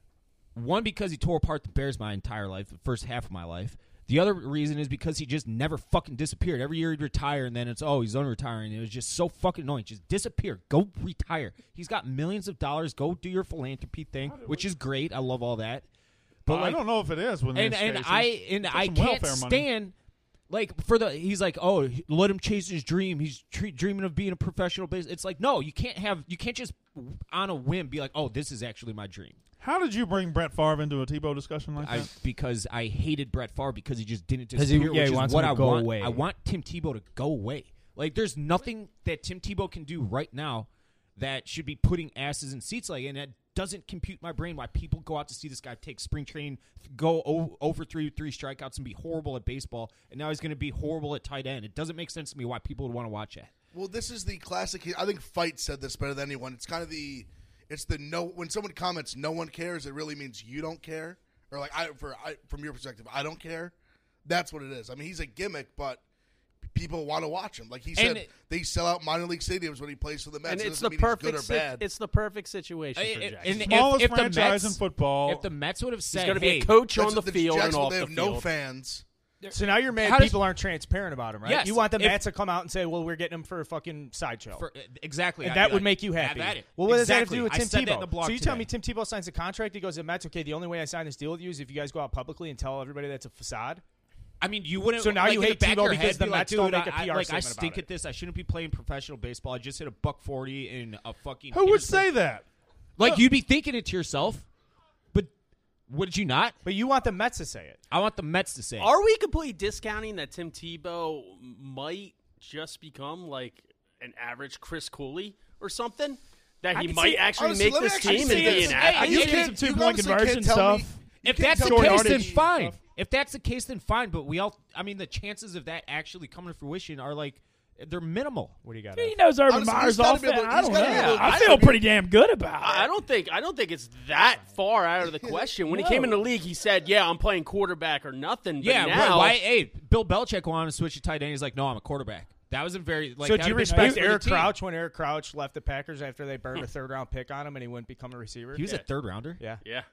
Speaker 4: One, because he tore apart the Bears my entire life, the first half of my life. The other reason is because he just never fucking disappeared. Every year he'd retire, and then it's, oh, he's unretiring. It was just so fucking annoying. Just disappear. Go retire. He's got millions of dollars. Go do your philanthropy thing, which is great. I love all that. But
Speaker 1: Well,
Speaker 4: like,
Speaker 1: I don't know if it is with
Speaker 4: and
Speaker 1: these
Speaker 4: and
Speaker 1: cases.
Speaker 4: I and
Speaker 1: It's
Speaker 4: I
Speaker 1: some
Speaker 4: can't
Speaker 1: welfare money.
Speaker 4: stand like for the he's like, oh, let him chase his dream. He's tre- dreaming of being a professional base. It's like, no, you can't have you can't just on a whim be like, oh, this is actually my dream.
Speaker 1: How did you bring Brett Favre into a Tebow discussion like
Speaker 4: I
Speaker 1: that?
Speaker 4: because I hated Brett Favre because he just didn't
Speaker 8: 'Cause he-
Speaker 4: disappear.
Speaker 8: yeah,
Speaker 4: which
Speaker 8: he
Speaker 4: is
Speaker 8: wants
Speaker 4: what
Speaker 8: him to
Speaker 4: I
Speaker 8: go
Speaker 4: want.
Speaker 8: away.
Speaker 4: I want Tim Tebow to go away. Like, there's nothing that Tim Tebow can do right now that should be putting asses in seats like, and that doesn't compute my brain why people go out to see this guy take spring training, go o- over three three strikeouts and be horrible at baseball, and now he's going to be horrible at tight end. It doesn't make sense to me why people would want to watch that.
Speaker 6: Well, this is the classic. I think Fight said this better than anyone. It's kind of the, it's the no. When someone comments, no one cares. It really means you don't care, or like I, for I, from your perspective, I don't care. That's what it is. I mean, he's a gimmick, but people want to watch him. Like he said,
Speaker 3: it-
Speaker 6: they sell out minor league stadiums when he plays for the Mets.
Speaker 3: and
Speaker 6: It
Speaker 3: it's
Speaker 6: doesn't
Speaker 3: the
Speaker 6: mean he's
Speaker 3: perfect.
Speaker 6: good or
Speaker 3: sit-
Speaker 6: bad.
Speaker 3: It's the perfect situation
Speaker 4: I-
Speaker 3: for
Speaker 4: I-
Speaker 3: Jackson.
Speaker 4: and if-
Speaker 1: Smallest
Speaker 4: if the
Speaker 1: franchise
Speaker 4: Mets-
Speaker 1: in football.
Speaker 4: If the Mets would have said,
Speaker 3: He's going to be
Speaker 4: hey,
Speaker 3: a coach
Speaker 6: That's
Speaker 3: on the
Speaker 6: the
Speaker 3: field and
Speaker 6: Jacksonville,
Speaker 3: off
Speaker 6: they
Speaker 3: the
Speaker 6: have
Speaker 3: field.
Speaker 6: no fans.
Speaker 8: So now you're mad
Speaker 4: How does-
Speaker 8: people aren't transparent about him, right?
Speaker 4: Yes.
Speaker 8: You want the
Speaker 4: If-
Speaker 8: Mets to come out and say, well, we're getting him for a fucking sideshow.
Speaker 4: for, exactly,
Speaker 8: And
Speaker 4: I'd
Speaker 8: that
Speaker 4: be
Speaker 8: would
Speaker 4: like,
Speaker 8: make you
Speaker 4: have
Speaker 8: happy.
Speaker 4: at it.
Speaker 8: Well, what does that have
Speaker 4: Exactly.
Speaker 8: to do with
Speaker 4: I
Speaker 8: Tim
Speaker 4: said that
Speaker 8: Tebow?
Speaker 4: in the blog
Speaker 8: So you tell
Speaker 4: today.
Speaker 8: me Tim Tebow signs a contract, he goes to the Mets, okay, the only way I sign this deal with you is if you guys go out publicly and tell everybody that's a facade?
Speaker 4: I mean, you wouldn't.
Speaker 8: So now
Speaker 4: like,
Speaker 8: you
Speaker 4: in
Speaker 8: hate
Speaker 4: the back of
Speaker 8: Tebow
Speaker 4: your
Speaker 8: because
Speaker 4: head,
Speaker 8: the
Speaker 4: be like,
Speaker 8: Mets
Speaker 4: dude,
Speaker 8: don't make a
Speaker 4: I-
Speaker 8: P R
Speaker 4: like, I
Speaker 8: statement
Speaker 4: stink
Speaker 8: about
Speaker 4: at this. I shouldn't be playing professional baseball. I just hit a buck forty in a fucking.
Speaker 1: Who would
Speaker 4: Henderson.
Speaker 1: say that?
Speaker 4: Like, you'd be thinking it to yourself, but would you not?
Speaker 8: But you want the Mets to say it.
Speaker 4: I want the Mets to say. it.
Speaker 3: Are we completely discounting that Tim Tebow might just become like an average Chris Cooley or something? That
Speaker 7: I
Speaker 3: he
Speaker 7: can
Speaker 3: might
Speaker 7: see-
Speaker 3: actually
Speaker 6: honestly,
Speaker 3: make
Speaker 6: let me
Speaker 3: this
Speaker 6: actually
Speaker 3: team
Speaker 6: see
Speaker 3: and
Speaker 6: it.
Speaker 3: be an
Speaker 6: Hey,
Speaker 3: athlete?
Speaker 6: you
Speaker 7: You
Speaker 6: can't-
Speaker 7: some two
Speaker 6: you
Speaker 7: point
Speaker 6: honestly can't
Speaker 7: conversion
Speaker 6: tell me-
Speaker 7: stuff.
Speaker 4: If
Speaker 6: can't
Speaker 4: that's the
Speaker 6: tell me
Speaker 4: case,
Speaker 6: Artie-
Speaker 4: then fine.
Speaker 7: stuff.
Speaker 4: If that's the case, then fine. But we all, I mean, the chances of that actually coming to fruition are like they're minimal.
Speaker 8: What do you got?
Speaker 7: He knows Urban
Speaker 6: Honestly,
Speaker 7: Meyer's
Speaker 6: he's gotta
Speaker 7: off
Speaker 6: be able-
Speaker 7: I
Speaker 6: he's
Speaker 7: don't
Speaker 6: gotta
Speaker 7: know.
Speaker 6: be able-
Speaker 7: I
Speaker 6: I
Speaker 7: feel
Speaker 6: think-
Speaker 7: pretty damn good about it.
Speaker 3: I don't think I don't think it's that far out of the question. When he came in the league, he said, "Yeah, I'm playing quarterback or nothing." But
Speaker 4: Yeah,
Speaker 3: now,
Speaker 4: why? Hey, Bill Belichick wanted to switch to tight end. He's like, no, I'm a quarterback. That was a very like.
Speaker 8: So
Speaker 4: that
Speaker 8: do you
Speaker 4: would've been
Speaker 8: respect
Speaker 4: best for the
Speaker 8: Eric
Speaker 4: team.
Speaker 8: Crouch when Eric Crouch left the Packers after they burned a third round pick on him and he wouldn't become a receiver?
Speaker 4: He was
Speaker 3: Yeah.
Speaker 4: a third rounder.
Speaker 8: Yeah.
Speaker 3: yeah,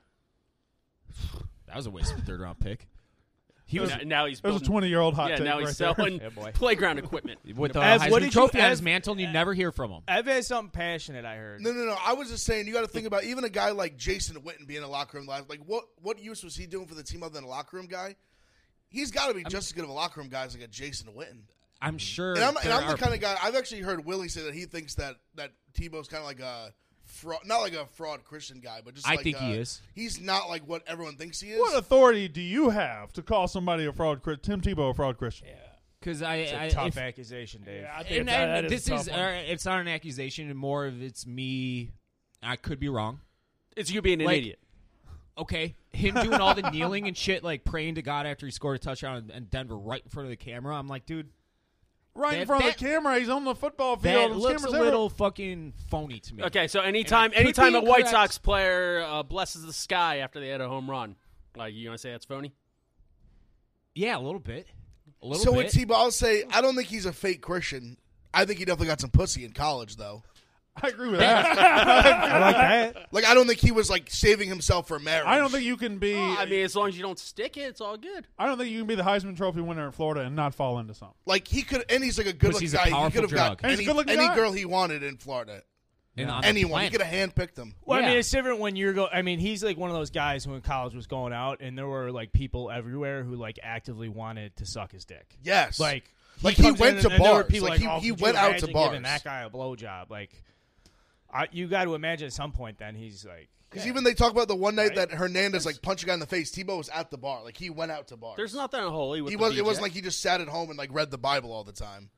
Speaker 4: That was a waste of a third round pick. He was
Speaker 3: now, now he's
Speaker 1: It was a
Speaker 3: building-
Speaker 1: twenty-year-old hot
Speaker 3: yeah.
Speaker 1: take
Speaker 3: Now
Speaker 1: right
Speaker 3: he's
Speaker 1: there.
Speaker 3: selling
Speaker 8: Yeah, boy.
Speaker 3: playground equipment.
Speaker 4: with the
Speaker 8: Ev,
Speaker 4: Heisman
Speaker 8: what did you-
Speaker 4: Trophy on
Speaker 8: Ev-
Speaker 4: his mantle, and you never hear from him.
Speaker 8: Ev has something passionate, I heard.
Speaker 6: No, no, no. I was just saying, you got to think about even a guy like Jason Witten being in a locker room. Like, what what use was he doing for the team other than a locker room guy? He's got to be just as good of a locker room guy as like a Jason Witten.
Speaker 4: I'm sure.
Speaker 6: And I'm, and
Speaker 4: there
Speaker 6: I'm the
Speaker 4: are-
Speaker 6: kind of guy. I've actually heard Willie say that he thinks that that Tebow's kind of like a fraud, not like a fraud Christian guy, but just
Speaker 4: I
Speaker 6: like
Speaker 4: think
Speaker 6: uh,
Speaker 4: he is.
Speaker 6: He's not like what everyone thinks he is.
Speaker 1: What authority do you have to call somebody a fraud? Chris- Tim Tebow a fraud Christian?
Speaker 4: Because I,
Speaker 8: It's a
Speaker 4: I
Speaker 8: tough
Speaker 4: if-
Speaker 8: accusation, Dave.
Speaker 7: Yeah, I think
Speaker 4: and,
Speaker 7: that-
Speaker 4: and
Speaker 7: that is
Speaker 4: this
Speaker 7: a tough
Speaker 4: is
Speaker 7: one.
Speaker 4: uh, it's not an accusation, and more of it's me. I could be wrong.
Speaker 3: It's you being an
Speaker 4: Like,
Speaker 3: idiot.
Speaker 4: Okay, him doing all the kneeling and shit, like praying to God after he scored a touchdown in Denver right in front of the camera. I'm like, dude,
Speaker 1: Right in
Speaker 4: That-
Speaker 1: front
Speaker 4: that-
Speaker 1: of the camera. He's on the football field.
Speaker 4: that
Speaker 1: and
Speaker 4: looks a
Speaker 1: camera's everywhere.
Speaker 4: little fucking phony to me.
Speaker 3: Okay, so anytime
Speaker 4: And I could
Speaker 3: anytime
Speaker 4: be
Speaker 3: a White
Speaker 4: incorrect.
Speaker 3: Sox player uh, blesses the sky after they had a home run, like you want to say that's phony?
Speaker 4: Yeah, a little bit. A little
Speaker 6: so
Speaker 4: bit.
Speaker 6: with Tebow, I'll say I don't think he's a fake Christian. I think he definitely got some pussy in college, though.
Speaker 1: I agree with that.
Speaker 8: I like that.
Speaker 6: Like I don't think he was like saving himself for marriage.
Speaker 1: I don't think you can be.
Speaker 3: I mean, as long as you don't stick it, it's all good.
Speaker 1: I don't think you can be the Heisman Trophy winner in Florida and not fall into something.
Speaker 6: like he could, and he's like a good looking
Speaker 4: Pussy's a
Speaker 6: guy. He
Speaker 4: powerful
Speaker 6: could have
Speaker 4: drug.
Speaker 6: got
Speaker 1: And he's a
Speaker 6: any,
Speaker 1: good-looking
Speaker 6: any
Speaker 1: guy.
Speaker 6: girl he wanted in Florida.
Speaker 4: And on the
Speaker 6: Anyone, he
Speaker 4: planet.
Speaker 6: could have handpicked them.
Speaker 8: Well, I
Speaker 4: Yeah.
Speaker 8: mean, it's different when you're go. I mean, he's like one of those guys who in college was going out, and there were like people everywhere who like actively wanted to suck his dick.
Speaker 6: Yes,
Speaker 8: Like,
Speaker 6: Like, he
Speaker 8: comes
Speaker 6: went
Speaker 8: in
Speaker 6: to
Speaker 8: and, and there were
Speaker 6: bars.
Speaker 8: people
Speaker 6: Like,
Speaker 8: like,
Speaker 6: he-
Speaker 8: oh,
Speaker 6: he
Speaker 8: could
Speaker 6: went
Speaker 8: you
Speaker 6: out to
Speaker 8: imagine
Speaker 6: bars.
Speaker 8: Giving that guy a blowjob, like, I, you got to imagine at some point then he's like,
Speaker 6: because even they talk about the one night
Speaker 8: Right.
Speaker 6: that Hernandez like punched a guy in the face. Tebow was at the bar. Like he went out to bars.
Speaker 3: There's nothing holy with
Speaker 6: He
Speaker 3: the
Speaker 6: was.
Speaker 3: B J.
Speaker 6: It wasn't like he just sat at home and like read the Bible all the time.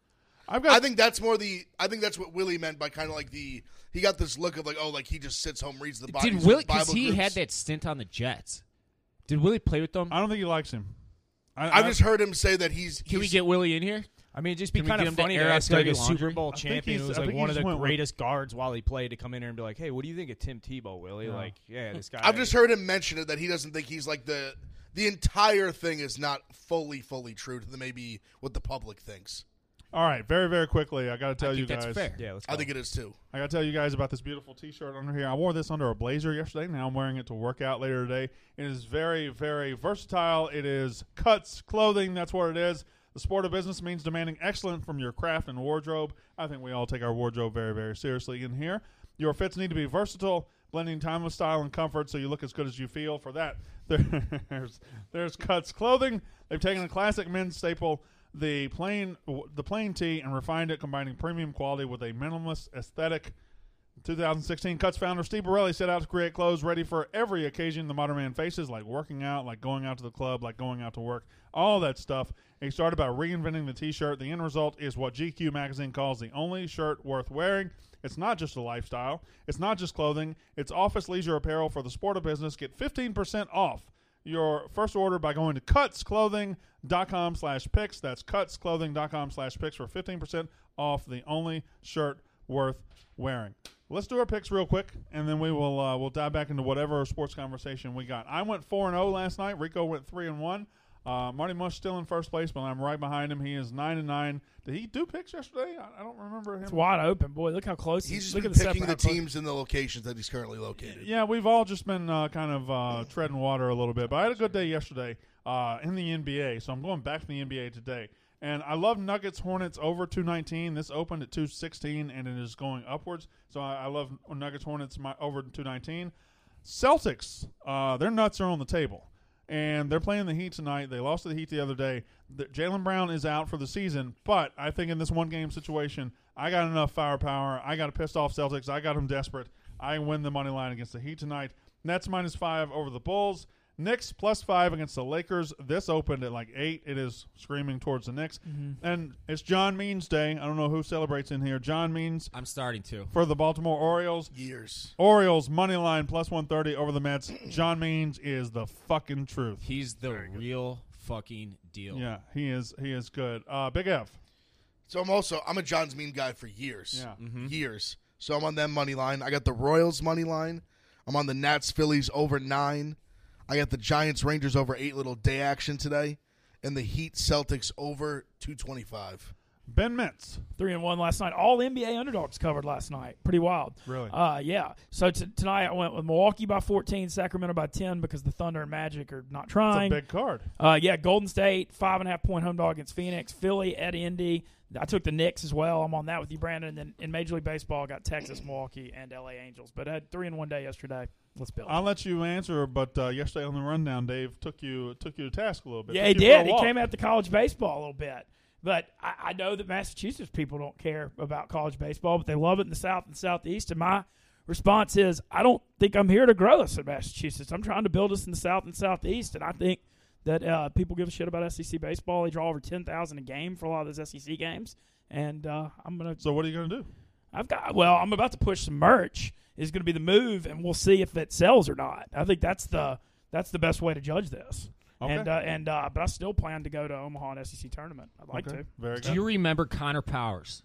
Speaker 1: I've got.
Speaker 6: I think that's more the. I think that's what Willie meant by kind of like the. He got this look of like, oh, like he just sits home, reads the Bible.
Speaker 4: Did Willie?
Speaker 6: Bible
Speaker 4: Because he
Speaker 6: groups.
Speaker 4: had that stint on the Jets. Did Willie play with them?
Speaker 1: I don't think he likes him. I,
Speaker 6: I've
Speaker 1: I,
Speaker 6: just heard him say that he's.
Speaker 4: Can we
Speaker 6: he's-
Speaker 4: get Willie in here?
Speaker 8: I mean, it'd just be
Speaker 4: Can we
Speaker 8: kind
Speaker 4: get
Speaker 8: of
Speaker 4: him to
Speaker 8: funny to
Speaker 4: air out
Speaker 8: ask like a
Speaker 4: dirty laundry?
Speaker 8: Super Bowl
Speaker 1: I think
Speaker 8: champion
Speaker 1: he's-
Speaker 8: who's
Speaker 1: I
Speaker 8: like
Speaker 1: think
Speaker 8: one
Speaker 1: he
Speaker 8: of
Speaker 1: just
Speaker 8: the
Speaker 1: went with-
Speaker 8: greatest guards while he played to come in here and be like, hey, what do you think of Tim Tebow, Willie?
Speaker 1: Yeah.
Speaker 8: Like, yeah, this guy.
Speaker 6: I've just heard him mention it that he doesn't think he's like the. The entire thing is not fully, fully true to the maybe what the public thinks.
Speaker 1: All right, very, very quickly, I got to tell
Speaker 4: I
Speaker 1: you
Speaker 4: think
Speaker 1: guys.
Speaker 4: that's fair.
Speaker 8: Yeah, let's go.
Speaker 6: I think it is too.
Speaker 1: I got to tell you guys about this beautiful T-shirt under here. I wore this under a blazer yesterday. Now I'm wearing it to work out later today. It is very, very versatile. It is Cuts clothing. That's what it is. The sport of business means demanding excellence from your craft and wardrobe. I think we all take our wardrobe very, very seriously in here. Your fits need to be versatile, blending timeless style and comfort so you look as good as you feel. For that, there's there's Cuts clothing. They've taken a classic men's staple, the plain the plain tee, and refined it, combining premium quality with a minimalist aesthetic. In twenty sixteen, Cuts founder Steve Borelli set out to create clothes ready for every occasion the modern man faces, like working out, like going out to the club, like going out to work, all that stuff. And he started by reinventing the T-shirt. The end result is what G Q magazine calls the only shirt worth wearing. It's not just a lifestyle. It's not just clothing. It's office leisure apparel for the sport of business. Get fifteen percent off your first order by going to cutsclothing.com slash picks. That's cutsclothing.com slash picks for fifteen percent off the only shirt worth wearing. Let's do our picks real quick, and then we will uh, we'll dive back into whatever sports conversation we got. I went four and zero last night. Rico went three and one. Uh, Marty Mush still in first place, but I'm right behind him. He is nine and nine. Did he do picks yesterday? I, I don't remember him.
Speaker 7: It's wide open, boy. Look how close
Speaker 6: He's just
Speaker 7: look
Speaker 6: been
Speaker 7: at the
Speaker 6: picking the
Speaker 7: separate-
Speaker 6: teams and the locations that he's currently located.
Speaker 1: Yeah, we've all just been uh, kind of uh, treading water a little bit. But I had a good day yesterday uh, in the N B A, so I'm going back to the N B A today. And I love Nuggets Hornets over two nineteen. This opened at two sixteen, and it is going upwards. So I, I love Nuggets Hornets my, over two nineteen. Celtics, uh, their nuts are on the table. And they're playing the Heat tonight. They lost to the Heat the other day. The, Jaylen Brown is out for the season, but I think in this one-game situation, I got enough firepower. I got a pissed off Celtics. I got them desperate. I win the money line against the Heat tonight. Nets minus five over the Bulls. Knicks plus five against the Lakers. This opened at like eight. It is screaming towards the Knicks.
Speaker 7: Mm-hmm.
Speaker 1: And it's John Means Day. I don't know who celebrates in here. John Means
Speaker 4: I'm starting to.
Speaker 1: for the Baltimore Orioles.
Speaker 6: Years.
Speaker 1: Orioles money line plus one thirty over the Mets. John Means is the fucking truth.
Speaker 4: He's the real fucking deal.
Speaker 1: Yeah, he is. He is good. Uh, Big F.
Speaker 6: So I'm also I'm a John's Mean guy for years.
Speaker 1: Yeah.
Speaker 4: Mm-hmm.
Speaker 6: Years. So I'm on them money line. I got the Royals money line. I'm on the Nats Phillies over nine. I got the Giants Rangers over eight little day action today, and the Heat Celtics over two twenty five.
Speaker 1: Ben Metz.
Speaker 7: Three and one last night. All N B A underdogs covered last night. Pretty wild.
Speaker 1: Really?
Speaker 7: Uh, yeah. So t- tonight I went with Milwaukee by fourteen, Sacramento by ten because the Thunder and Magic are not
Speaker 1: It's a
Speaker 7: trying.
Speaker 1: big card.
Speaker 7: Uh, yeah, Golden State five and a half point home dog against Phoenix. Philly at Indy. I took the Knicks as well. I'm on that with you, Brandon. And then in Major League Baseball, I got Texas, Milwaukee, and L A Angels. But I had three in one day yesterday. Let's build.
Speaker 1: I'll let you answer, but uh, yesterday on the rundown, Dave took you took you to task a little bit.
Speaker 7: Yeah, he
Speaker 1: Took you for a
Speaker 7: did. He
Speaker 1: walk.
Speaker 7: came out to college baseball a little bit. But I, I know that Massachusetts people don't care about college baseball, but they love it in the South and Southeast. And my response is, I don't think I'm here to grow us in Massachusetts. I'm trying to build us in the South and Southeast. And I think that uh, people give a shit about S E C baseball. They draw over ten thousand a game for a lot of those S E C games. And uh, I'm going to.
Speaker 1: So what are you going to do?
Speaker 7: I've got. Well, I'm about to push some merch. Is going to be the move, and we'll see if it sells or not. I think that's the that's the best way to judge this.
Speaker 1: Okay.
Speaker 7: And uh, and uh, but I still plan to go to Omaha and S E C tournament. I'd like
Speaker 1: Okay.
Speaker 7: to.
Speaker 1: Very
Speaker 4: Do
Speaker 1: good.
Speaker 4: you remember Connor Powers?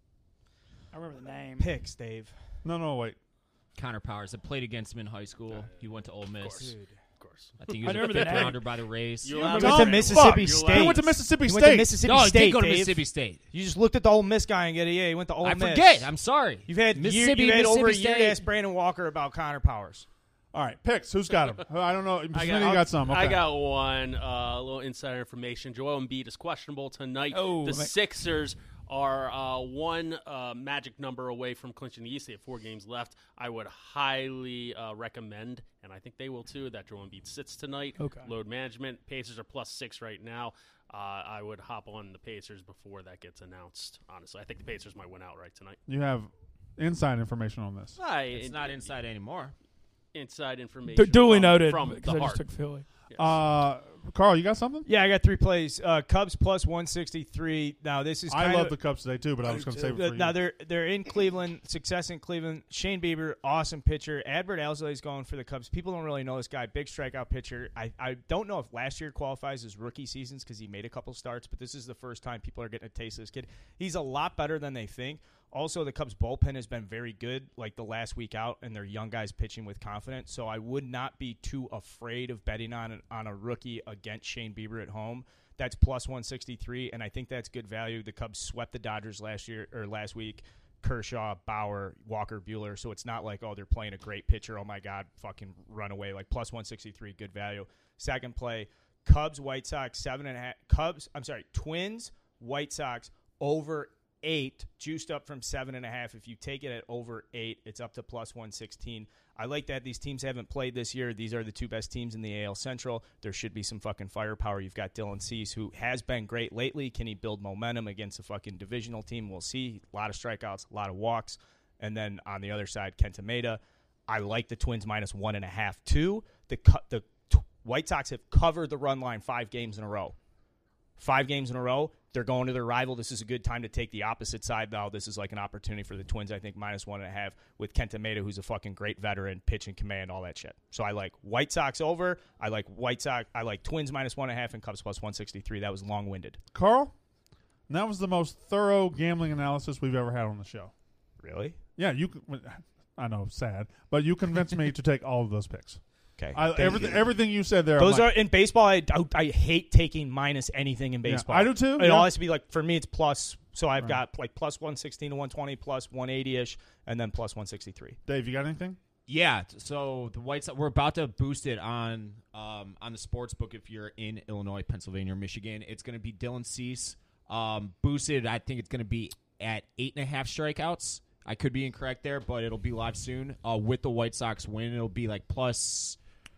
Speaker 7: I remember the name.
Speaker 8: Picks, Dave.
Speaker 1: No, no, wait.
Speaker 4: Connor Powers. I played against him in high school. He went to Ole Miss.
Speaker 8: Dude.
Speaker 3: Of course.
Speaker 4: I think he
Speaker 7: I
Speaker 4: was a
Speaker 7: remember the
Speaker 4: fifth
Speaker 7: name.
Speaker 4: rounder by the Rays.
Speaker 3: You're
Speaker 7: You
Speaker 3: allowed
Speaker 8: He
Speaker 7: remember
Speaker 8: went to
Speaker 7: Dave?
Speaker 8: Mississippi
Speaker 3: Fuck,
Speaker 8: State.
Speaker 1: He went to Mississippi
Speaker 8: He
Speaker 1: State.
Speaker 8: went to Mississippi
Speaker 4: No, he
Speaker 8: State,
Speaker 4: did go to
Speaker 8: Dave.
Speaker 4: Mississippi State.
Speaker 8: You just looked at the Ole Miss guy and get a yeah. He went to Ole
Speaker 4: I
Speaker 8: Miss.
Speaker 4: forget. I'm sorry.
Speaker 8: You've had year,
Speaker 4: Mississippi,
Speaker 8: you've had over a
Speaker 4: Mississippi
Speaker 8: year to
Speaker 4: State.
Speaker 8: ask Brandon Walker about Connor Powers.
Speaker 1: All right, picks. Who's got him? I don't know.
Speaker 3: I
Speaker 1: Smitty got some. Okay.
Speaker 3: I got one. Uh, a little insider information. Joel Embiid is questionable tonight.
Speaker 7: Oh,
Speaker 3: the
Speaker 7: man.
Speaker 3: Sixers are uh, one uh, magic number away from clinching the East. They have four games left. I would highly uh, recommend, and I think they will too, that Joel Embiid sits tonight.
Speaker 7: Okay.
Speaker 3: Load management. Pacers are plus six right now. Uh, I would hop on the Pacers before that gets announced, honestly. I think the Pacers might win outright tonight.
Speaker 1: You have inside information on this.
Speaker 3: I,
Speaker 4: It's not inside anymore.
Speaker 3: inside information.
Speaker 7: Du- duly
Speaker 3: from,
Speaker 7: noted.
Speaker 3: from
Speaker 7: Because
Speaker 3: the
Speaker 7: I
Speaker 3: heart.
Speaker 7: just took Philly.
Speaker 3: Yes.
Speaker 1: Uh, Carl, you got something?
Speaker 8: Yeah, I got three plays. Uh, Cubs plus one sixty-three. Now this is.
Speaker 1: I
Speaker 8: kind
Speaker 1: love
Speaker 8: of,
Speaker 1: the Cubs today too, but I was going to save it for you.
Speaker 8: Now they're they're in Cleveland. Success in Cleveland. Shane Bieber, awesome pitcher. Adbert Alzolay is going for the Cubs. People don't really know this guy. Big strikeout pitcher. I, I don't know if last year qualifies as rookie seasons because he made a couple starts, but this is the first time people are getting a taste of this kid. He's a lot better than they think. Also, the Cubs bullpen has been very good, like the last week out, and their young guys pitching with confidence. So I would not be too afraid of betting on on a rookie against Shane Bieber at home. That's plus one sixty-three, and I think that's good value. The Cubs swept the Dodgers last year or last week. Kershaw, Bauer, Walker, Buehler. So it's not like, oh, they're playing a great pitcher. Oh my God, fucking run away. Like plus one sixty-three, good value. Second play, Cubs, White Sox, seven and a half. Cubs, I'm sorry, Twins, White Sox over eight, juiced up from seven and a half. If you take it at over eight, it's up to plus one sixteen. I like that these teams haven't played this year. These are the two best teams in the A L Central. There should be some fucking firepower. You've got Dylan Cease, who has been great lately. Can he build momentum against a fucking divisional team? We'll see. A lot of strikeouts, a lot of walks. And then on the other side, Kenta Maeda. I like the Twins minus one and a half, too. The, the White Sox have covered the run line five games in a row. Five games in a row. They're going to their rival. This is a good time to take the opposite side, though. This is like an opportunity for the Twins, I think, minus one and a half with Kenta Maeda, who's a fucking great veteran, pitch and command, all that shit. So I like White Sox over. I like White Sox. I like Twins minus one and a half and Cubs plus one sixty-three. That was long-winded.
Speaker 1: Carl, that was the most thorough gambling analysis we've ever had on the show.
Speaker 8: Really?
Speaker 1: Yeah, you. I know, sad, but you convinced me to take all of those picks.
Speaker 8: Okay.
Speaker 1: I, everything, everything you said there.
Speaker 8: Those
Speaker 1: like,
Speaker 8: are in baseball. I, I I hate taking minus anything in baseball.
Speaker 1: Yeah, I do too.
Speaker 8: It
Speaker 1: yeah.
Speaker 8: all has to be like for me. It's plus. So I've
Speaker 1: Right.
Speaker 8: got like plus one sixteen to one twenty, plus one eighty ish, and then plus one sixty three.
Speaker 1: Dave, you got anything?
Speaker 4: Yeah, so the White Sox, we're about to boost it on um, on the sports book if you're in Illinois, Pennsylvania, or Michigan. It's going to be Dylan Cease. Um, boosted, I think it's going to be at eight and a half strikeouts. I could be incorrect there, but it'll be live soon. Uh, with the White Sox win, it'll be like plus,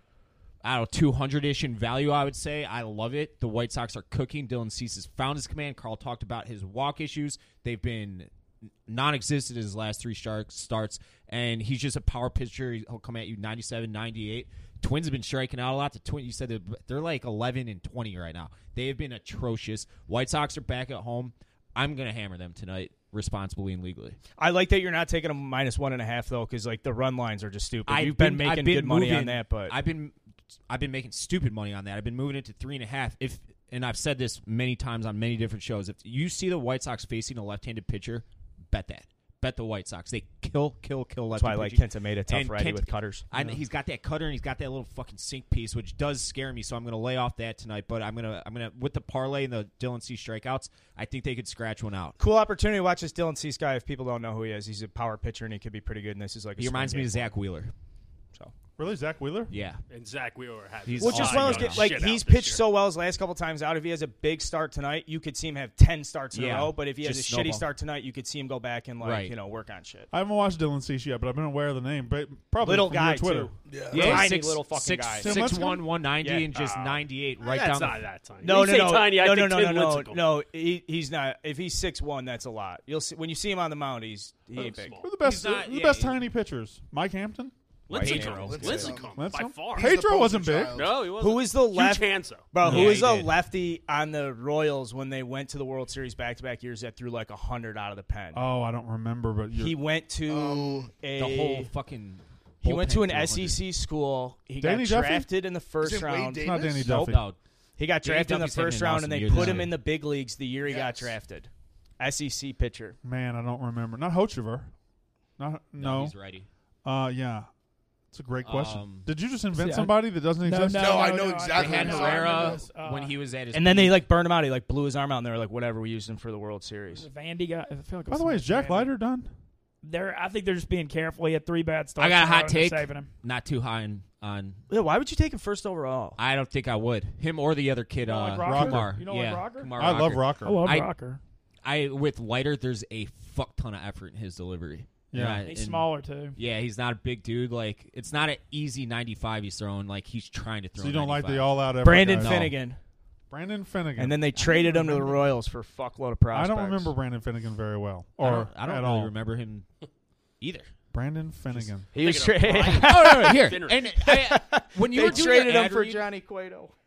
Speaker 4: I don't know, two hundred-ish in value, I would say. I love it. The White Sox are cooking. Dylan Cease has found his command. Carl talked about his walk issues. They've been non-existent his last three start, starts, and he's just a power pitcher. He'll come at you ninety-seven, ninety-eight. Twins have been striking out a lot. The Twins, you said they're, they're like eleven and twenty right now. They have been atrocious. White Sox are back at home. I'm going to hammer them tonight, responsibly and legally.
Speaker 8: I like that you're not taking them minus one and a half though, because like the run lines are just stupid.
Speaker 4: I've
Speaker 8: You've been,
Speaker 4: been- I've
Speaker 8: making
Speaker 4: been
Speaker 8: good money
Speaker 4: moving-
Speaker 8: on that, but
Speaker 4: I've been I've been making stupid money on that. I've been moving it to three and a half. If and I've said this many times on many different shows. If you see the White Sox facing a left-handed pitcher, bet that. Bet the White Sox. They kill, kill, kill
Speaker 8: that's
Speaker 4: left-handed
Speaker 8: why I like
Speaker 4: pitching.
Speaker 8: Kenta Maeda, tough
Speaker 4: And
Speaker 8: righty
Speaker 4: Kent-
Speaker 8: with cutters.
Speaker 4: I, he's got that cutter and he's got that little fucking sink piece, which does scare me. So I'm going to lay off that tonight. But I'm gonna, I'm gonna with the parlay and the Dylan Cease strikeouts, I think they could scratch one out.
Speaker 8: Cool opportunity to watch this Dylan Cease guy. If people don't know who he is, he's a power pitcher and he could be pretty good. And this is like a
Speaker 4: He reminds
Speaker 8: swing
Speaker 4: me
Speaker 8: game
Speaker 4: of
Speaker 8: for him.
Speaker 4: Zach Wheeler.
Speaker 8: So
Speaker 1: Really, Zach Wheeler?
Speaker 4: Yeah,
Speaker 3: And Zach Wheeler has
Speaker 4: He's
Speaker 8: Well, just
Speaker 4: awesome.
Speaker 8: one of those
Speaker 4: Yeah.
Speaker 8: games, like
Speaker 3: Shit
Speaker 8: he's
Speaker 3: out this
Speaker 8: pitched
Speaker 3: year.
Speaker 8: so well his last couple times out. If he has a big start tonight, you could see him have ten starts in
Speaker 4: Yeah.
Speaker 8: a row. But if he has
Speaker 4: Just
Speaker 8: a shitty
Speaker 4: snowball.
Speaker 8: start tonight, you could see him go back and like
Speaker 4: Right.
Speaker 8: you know work on shit.
Speaker 1: I haven't watched Dylan Cease yet, but I've been aware of the name. But probably
Speaker 8: Little
Speaker 1: from
Speaker 8: guy
Speaker 1: your Twitter.
Speaker 8: too.
Speaker 6: Yeah.
Speaker 4: yeah,
Speaker 8: Tiny
Speaker 4: six,
Speaker 8: little fucking
Speaker 4: six,
Speaker 8: guy.
Speaker 1: Tim
Speaker 4: six
Speaker 1: Lincecum?
Speaker 4: one, one ninety,
Speaker 8: Yeah.
Speaker 4: and just
Speaker 8: Oh.
Speaker 4: ninety-eight right
Speaker 3: That's
Speaker 4: down.
Speaker 3: not
Speaker 4: the,
Speaker 3: that tiny.
Speaker 8: No,
Speaker 3: You
Speaker 8: no,
Speaker 3: say
Speaker 8: no,
Speaker 3: tiny, I
Speaker 8: no,
Speaker 3: think
Speaker 8: no, no,
Speaker 3: Tim
Speaker 8: no, no,
Speaker 3: Lincecum.
Speaker 8: no. He, he's not. If he's six one, that's a lot. You'll see when you see him on the mound. He's he ain't big.
Speaker 3: Small.
Speaker 1: Who are the best?
Speaker 4: He's not-
Speaker 1: who are the
Speaker 4: yeah,
Speaker 1: best
Speaker 4: he-
Speaker 1: tiny pitchers? Mike Hampton.
Speaker 3: Lincecum.
Speaker 8: Lincecum.
Speaker 3: Lincecum. By
Speaker 1: Lincecum?
Speaker 3: far.
Speaker 6: He's the
Speaker 1: Pedro wasn't
Speaker 6: poster
Speaker 1: big.
Speaker 6: child.
Speaker 3: No, he wasn't.
Speaker 8: Who is the
Speaker 3: Huge
Speaker 8: left?
Speaker 3: hands, though.
Speaker 8: Bro,
Speaker 4: Yeah,
Speaker 8: who was
Speaker 4: he
Speaker 8: a
Speaker 4: did.
Speaker 8: lefty on the Royals when they went to the World Series back-to-back years that threw like a hundred out of the pen?
Speaker 1: Oh, I don't remember, but you're,
Speaker 8: he went to
Speaker 6: Um,
Speaker 8: a
Speaker 4: the whole fucking.
Speaker 8: he went to
Speaker 4: bullpen
Speaker 8: an
Speaker 4: threw
Speaker 8: S E
Speaker 4: one
Speaker 8: C school. He
Speaker 1: Danny
Speaker 8: got
Speaker 1: Duffy?
Speaker 8: drafted in the first
Speaker 6: Is it Wade
Speaker 8: round.
Speaker 6: Davis?
Speaker 1: not Danny
Speaker 8: Nope.
Speaker 1: Duffy.
Speaker 4: hundred. No,
Speaker 8: He got
Speaker 4: Danny
Speaker 8: drafted in the
Speaker 4: Duffy's having
Speaker 8: first
Speaker 4: an
Speaker 8: round,
Speaker 4: awesome
Speaker 8: and they
Speaker 4: year
Speaker 8: put
Speaker 4: this
Speaker 8: him
Speaker 4: year.
Speaker 8: in the big leagues the year he got
Speaker 6: Yes.
Speaker 8: drafted. S E C pitcher.
Speaker 1: Man, I don't remember. Not Hochevar. Not
Speaker 4: No,
Speaker 1: no.
Speaker 4: he's ready.
Speaker 1: Uh, yeah. It's a great question.
Speaker 4: Um,
Speaker 1: Did you just invent
Speaker 7: See, I-
Speaker 1: somebody that doesn't
Speaker 7: No,
Speaker 1: exist?
Speaker 7: no,
Speaker 6: No, I know
Speaker 7: no,
Speaker 4: They
Speaker 6: exactly
Speaker 4: had
Speaker 6: what
Speaker 7: I remember
Speaker 4: Herrera
Speaker 7: this. Uh,
Speaker 4: when he was at his.
Speaker 8: And then they
Speaker 4: peak.
Speaker 8: like burned him out. He like blew his arm out, and they were like, "Whatever, we used him for the World
Speaker 7: Was
Speaker 8: Series."
Speaker 7: it Vandy guy? I feel like it
Speaker 1: By
Speaker 7: was
Speaker 1: the way, is Jack
Speaker 7: Vandy.
Speaker 1: Leiter done?
Speaker 7: They're, I think they're just being careful. He had three bad starts.
Speaker 4: I got a
Speaker 7: in row
Speaker 4: hot
Speaker 7: and they're
Speaker 4: take.
Speaker 7: Saving him.
Speaker 4: not too high on, on.
Speaker 8: Yeah, why would you take him first overall?
Speaker 4: I don't think I would. Him or the other kid,
Speaker 7: You don't
Speaker 4: uh,
Speaker 7: like Rocker?
Speaker 4: Kumar.
Speaker 7: You don't
Speaker 4: yeah,
Speaker 7: like Rocker?
Speaker 4: Kumar
Speaker 1: I love
Speaker 4: Rocker.
Speaker 1: Rocker.
Speaker 7: I love
Speaker 4: I-
Speaker 7: Rocker.
Speaker 4: I with Leiter, there's a fuck ton of effort in his delivery.
Speaker 1: Yeah.
Speaker 4: And I-
Speaker 7: He's
Speaker 4: and-
Speaker 7: smaller too.
Speaker 4: Yeah, he's not a big dude. Like it's not an easy ninety-five he's throwing. Like he's trying to throw.
Speaker 1: So you don't like the
Speaker 4: ninety-five.
Speaker 1: all-out effort
Speaker 8: Brandon
Speaker 1: guys?
Speaker 4: No.
Speaker 8: Finnegan,
Speaker 1: Brandon Finnegan.
Speaker 8: and then they traded him to the Royals for a fuckload of
Speaker 1: I
Speaker 8: prospects.
Speaker 1: don't remember Brandon Finnegan very well,
Speaker 4: I
Speaker 1: or
Speaker 4: don't, I don't
Speaker 1: at
Speaker 4: really
Speaker 1: all.
Speaker 4: remember him either.
Speaker 1: Brandon Finnegan.
Speaker 8: He was
Speaker 3: Thinking of
Speaker 8: traded.
Speaker 3: Brian.
Speaker 4: Oh no, no, here.
Speaker 3: Thinner.
Speaker 4: And I, when you
Speaker 8: They
Speaker 4: were doing
Speaker 8: traded
Speaker 4: your
Speaker 8: him
Speaker 4: ad
Speaker 8: for
Speaker 4: read,
Speaker 8: Johnny Cueto.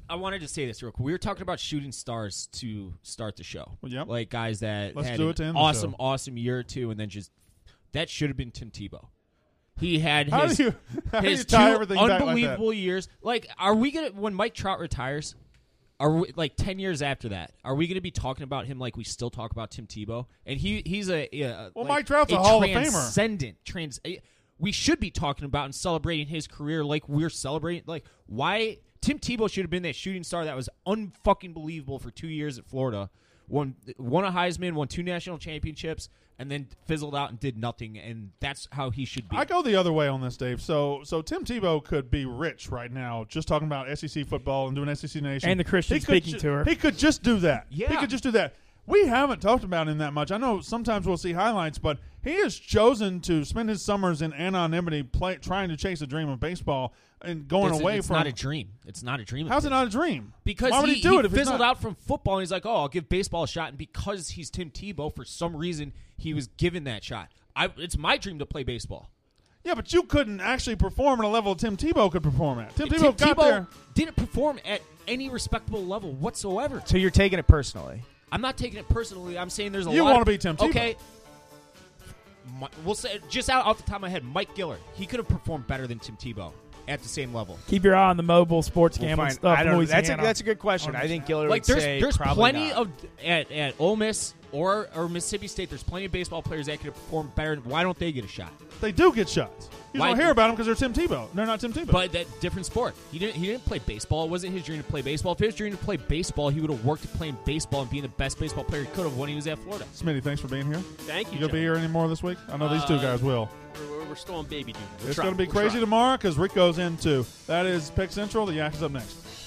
Speaker 4: I wanted to say this real quick. We were talking about shooting stars to start the show.
Speaker 1: Yep.
Speaker 4: Like guys that
Speaker 1: Let's
Speaker 4: had
Speaker 1: do
Speaker 4: an
Speaker 1: it to end the
Speaker 4: awesome,
Speaker 1: show.
Speaker 4: awesome year or two, and then just that should have been Tim Tebow. He had
Speaker 1: How
Speaker 4: his,
Speaker 1: do you, how do
Speaker 4: his
Speaker 1: you tie
Speaker 4: two
Speaker 1: everything back like that?
Speaker 4: unbelievable years. Like, are we gonna when Mike Trout retires? Are we like ten years after that? Are we going to be talking about him like we still talk about Tim Tebow? And he he's a, a
Speaker 1: Well,
Speaker 4: like,
Speaker 1: Mike Trout's a
Speaker 4: a
Speaker 1: Hall of Famer.
Speaker 4: transcendent trans. a- We should be talking about and celebrating his career like we're celebrating. Like why Tim Tebow should have been that shooting star that was unfucking believable for two years at Florida. Won won a Heisman, won two national championships, and then fizzled out and did nothing. And that's how he should be.
Speaker 1: I go the other way on this, Dave. So, so Tim Tebow could be rich right now, just talking about S E C football and doing S E C Nation
Speaker 7: And the Christian
Speaker 1: He could
Speaker 7: speaking
Speaker 1: ju-
Speaker 7: tour.
Speaker 1: He could just do that.
Speaker 4: Yeah.
Speaker 1: He could just do that. We haven't talked about him that much. I know sometimes we'll see highlights, but he has chosen to spend his summers in anonymity, play, trying to chase a dream of baseball and going
Speaker 4: It's-
Speaker 1: away
Speaker 4: it's
Speaker 1: from.
Speaker 4: not a dream. It's not a dream. of
Speaker 1: How's
Speaker 4: his.
Speaker 1: it not a dream?
Speaker 4: Because
Speaker 1: why would
Speaker 4: he,
Speaker 1: he, do
Speaker 4: he
Speaker 1: it if it's
Speaker 4: fizzled
Speaker 1: not?
Speaker 4: out from football, and he's like, "Oh, I'll give baseball a shot." And because he's Tim Tebow, for some reason, he was given that shot. I, it's my dream to play baseball.
Speaker 1: Yeah, but you couldn't actually perform at a level Tim Tebow could perform at. Tim
Speaker 4: Tim
Speaker 1: Tebow got
Speaker 4: Tebow
Speaker 1: there.
Speaker 4: didn't perform at any respectable level whatsoever.
Speaker 8: So you're taking it personally.
Speaker 4: I'm not taking it personally. I'm saying there's a
Speaker 1: You
Speaker 4: lot.
Speaker 1: wanna
Speaker 4: of-
Speaker 1: be Tim Tebow.
Speaker 4: Okay. Mi- We'll say just out off the top of my head, Mike Gillard. He could have performed better than Tim Tebow at the same level.
Speaker 7: Keep your eye on the mobile sports
Speaker 8: We'll
Speaker 7: gambling
Speaker 8: find-
Speaker 7: stuff.
Speaker 8: I don't know. That's a
Speaker 7: Louisiana.
Speaker 8: that's a good question. I think Gillard
Speaker 4: Like
Speaker 8: would
Speaker 4: there's
Speaker 8: say
Speaker 4: there's
Speaker 8: probably
Speaker 4: plenty
Speaker 8: not.
Speaker 4: of at at Ole Miss or or Mississippi State. There's plenty of baseball players that could have performed better. Why don't they get a shot?
Speaker 1: They do get shots. You
Speaker 4: Why-
Speaker 1: don't hear about them because they're Tim Tebow. They're not Tim Tebow.
Speaker 4: But that different sport. He didn't. He didn't play baseball. It wasn't his dream to play baseball. If it was his dream to play baseball, he would have worked at playing baseball and being the best baseball player he could have when he was at Florida.
Speaker 1: Smitty, thanks for being here.
Speaker 3: Thank you.
Speaker 1: You gonna be here any more this week? I know these two
Speaker 3: Uh,
Speaker 1: guys will.
Speaker 3: We're, we're still on baby duty. We'll
Speaker 1: It's
Speaker 3: try.
Speaker 1: going to be
Speaker 3: We'll
Speaker 1: crazy
Speaker 3: try.
Speaker 1: tomorrow because Rick goes into that is Pick Central. The Yak is up next.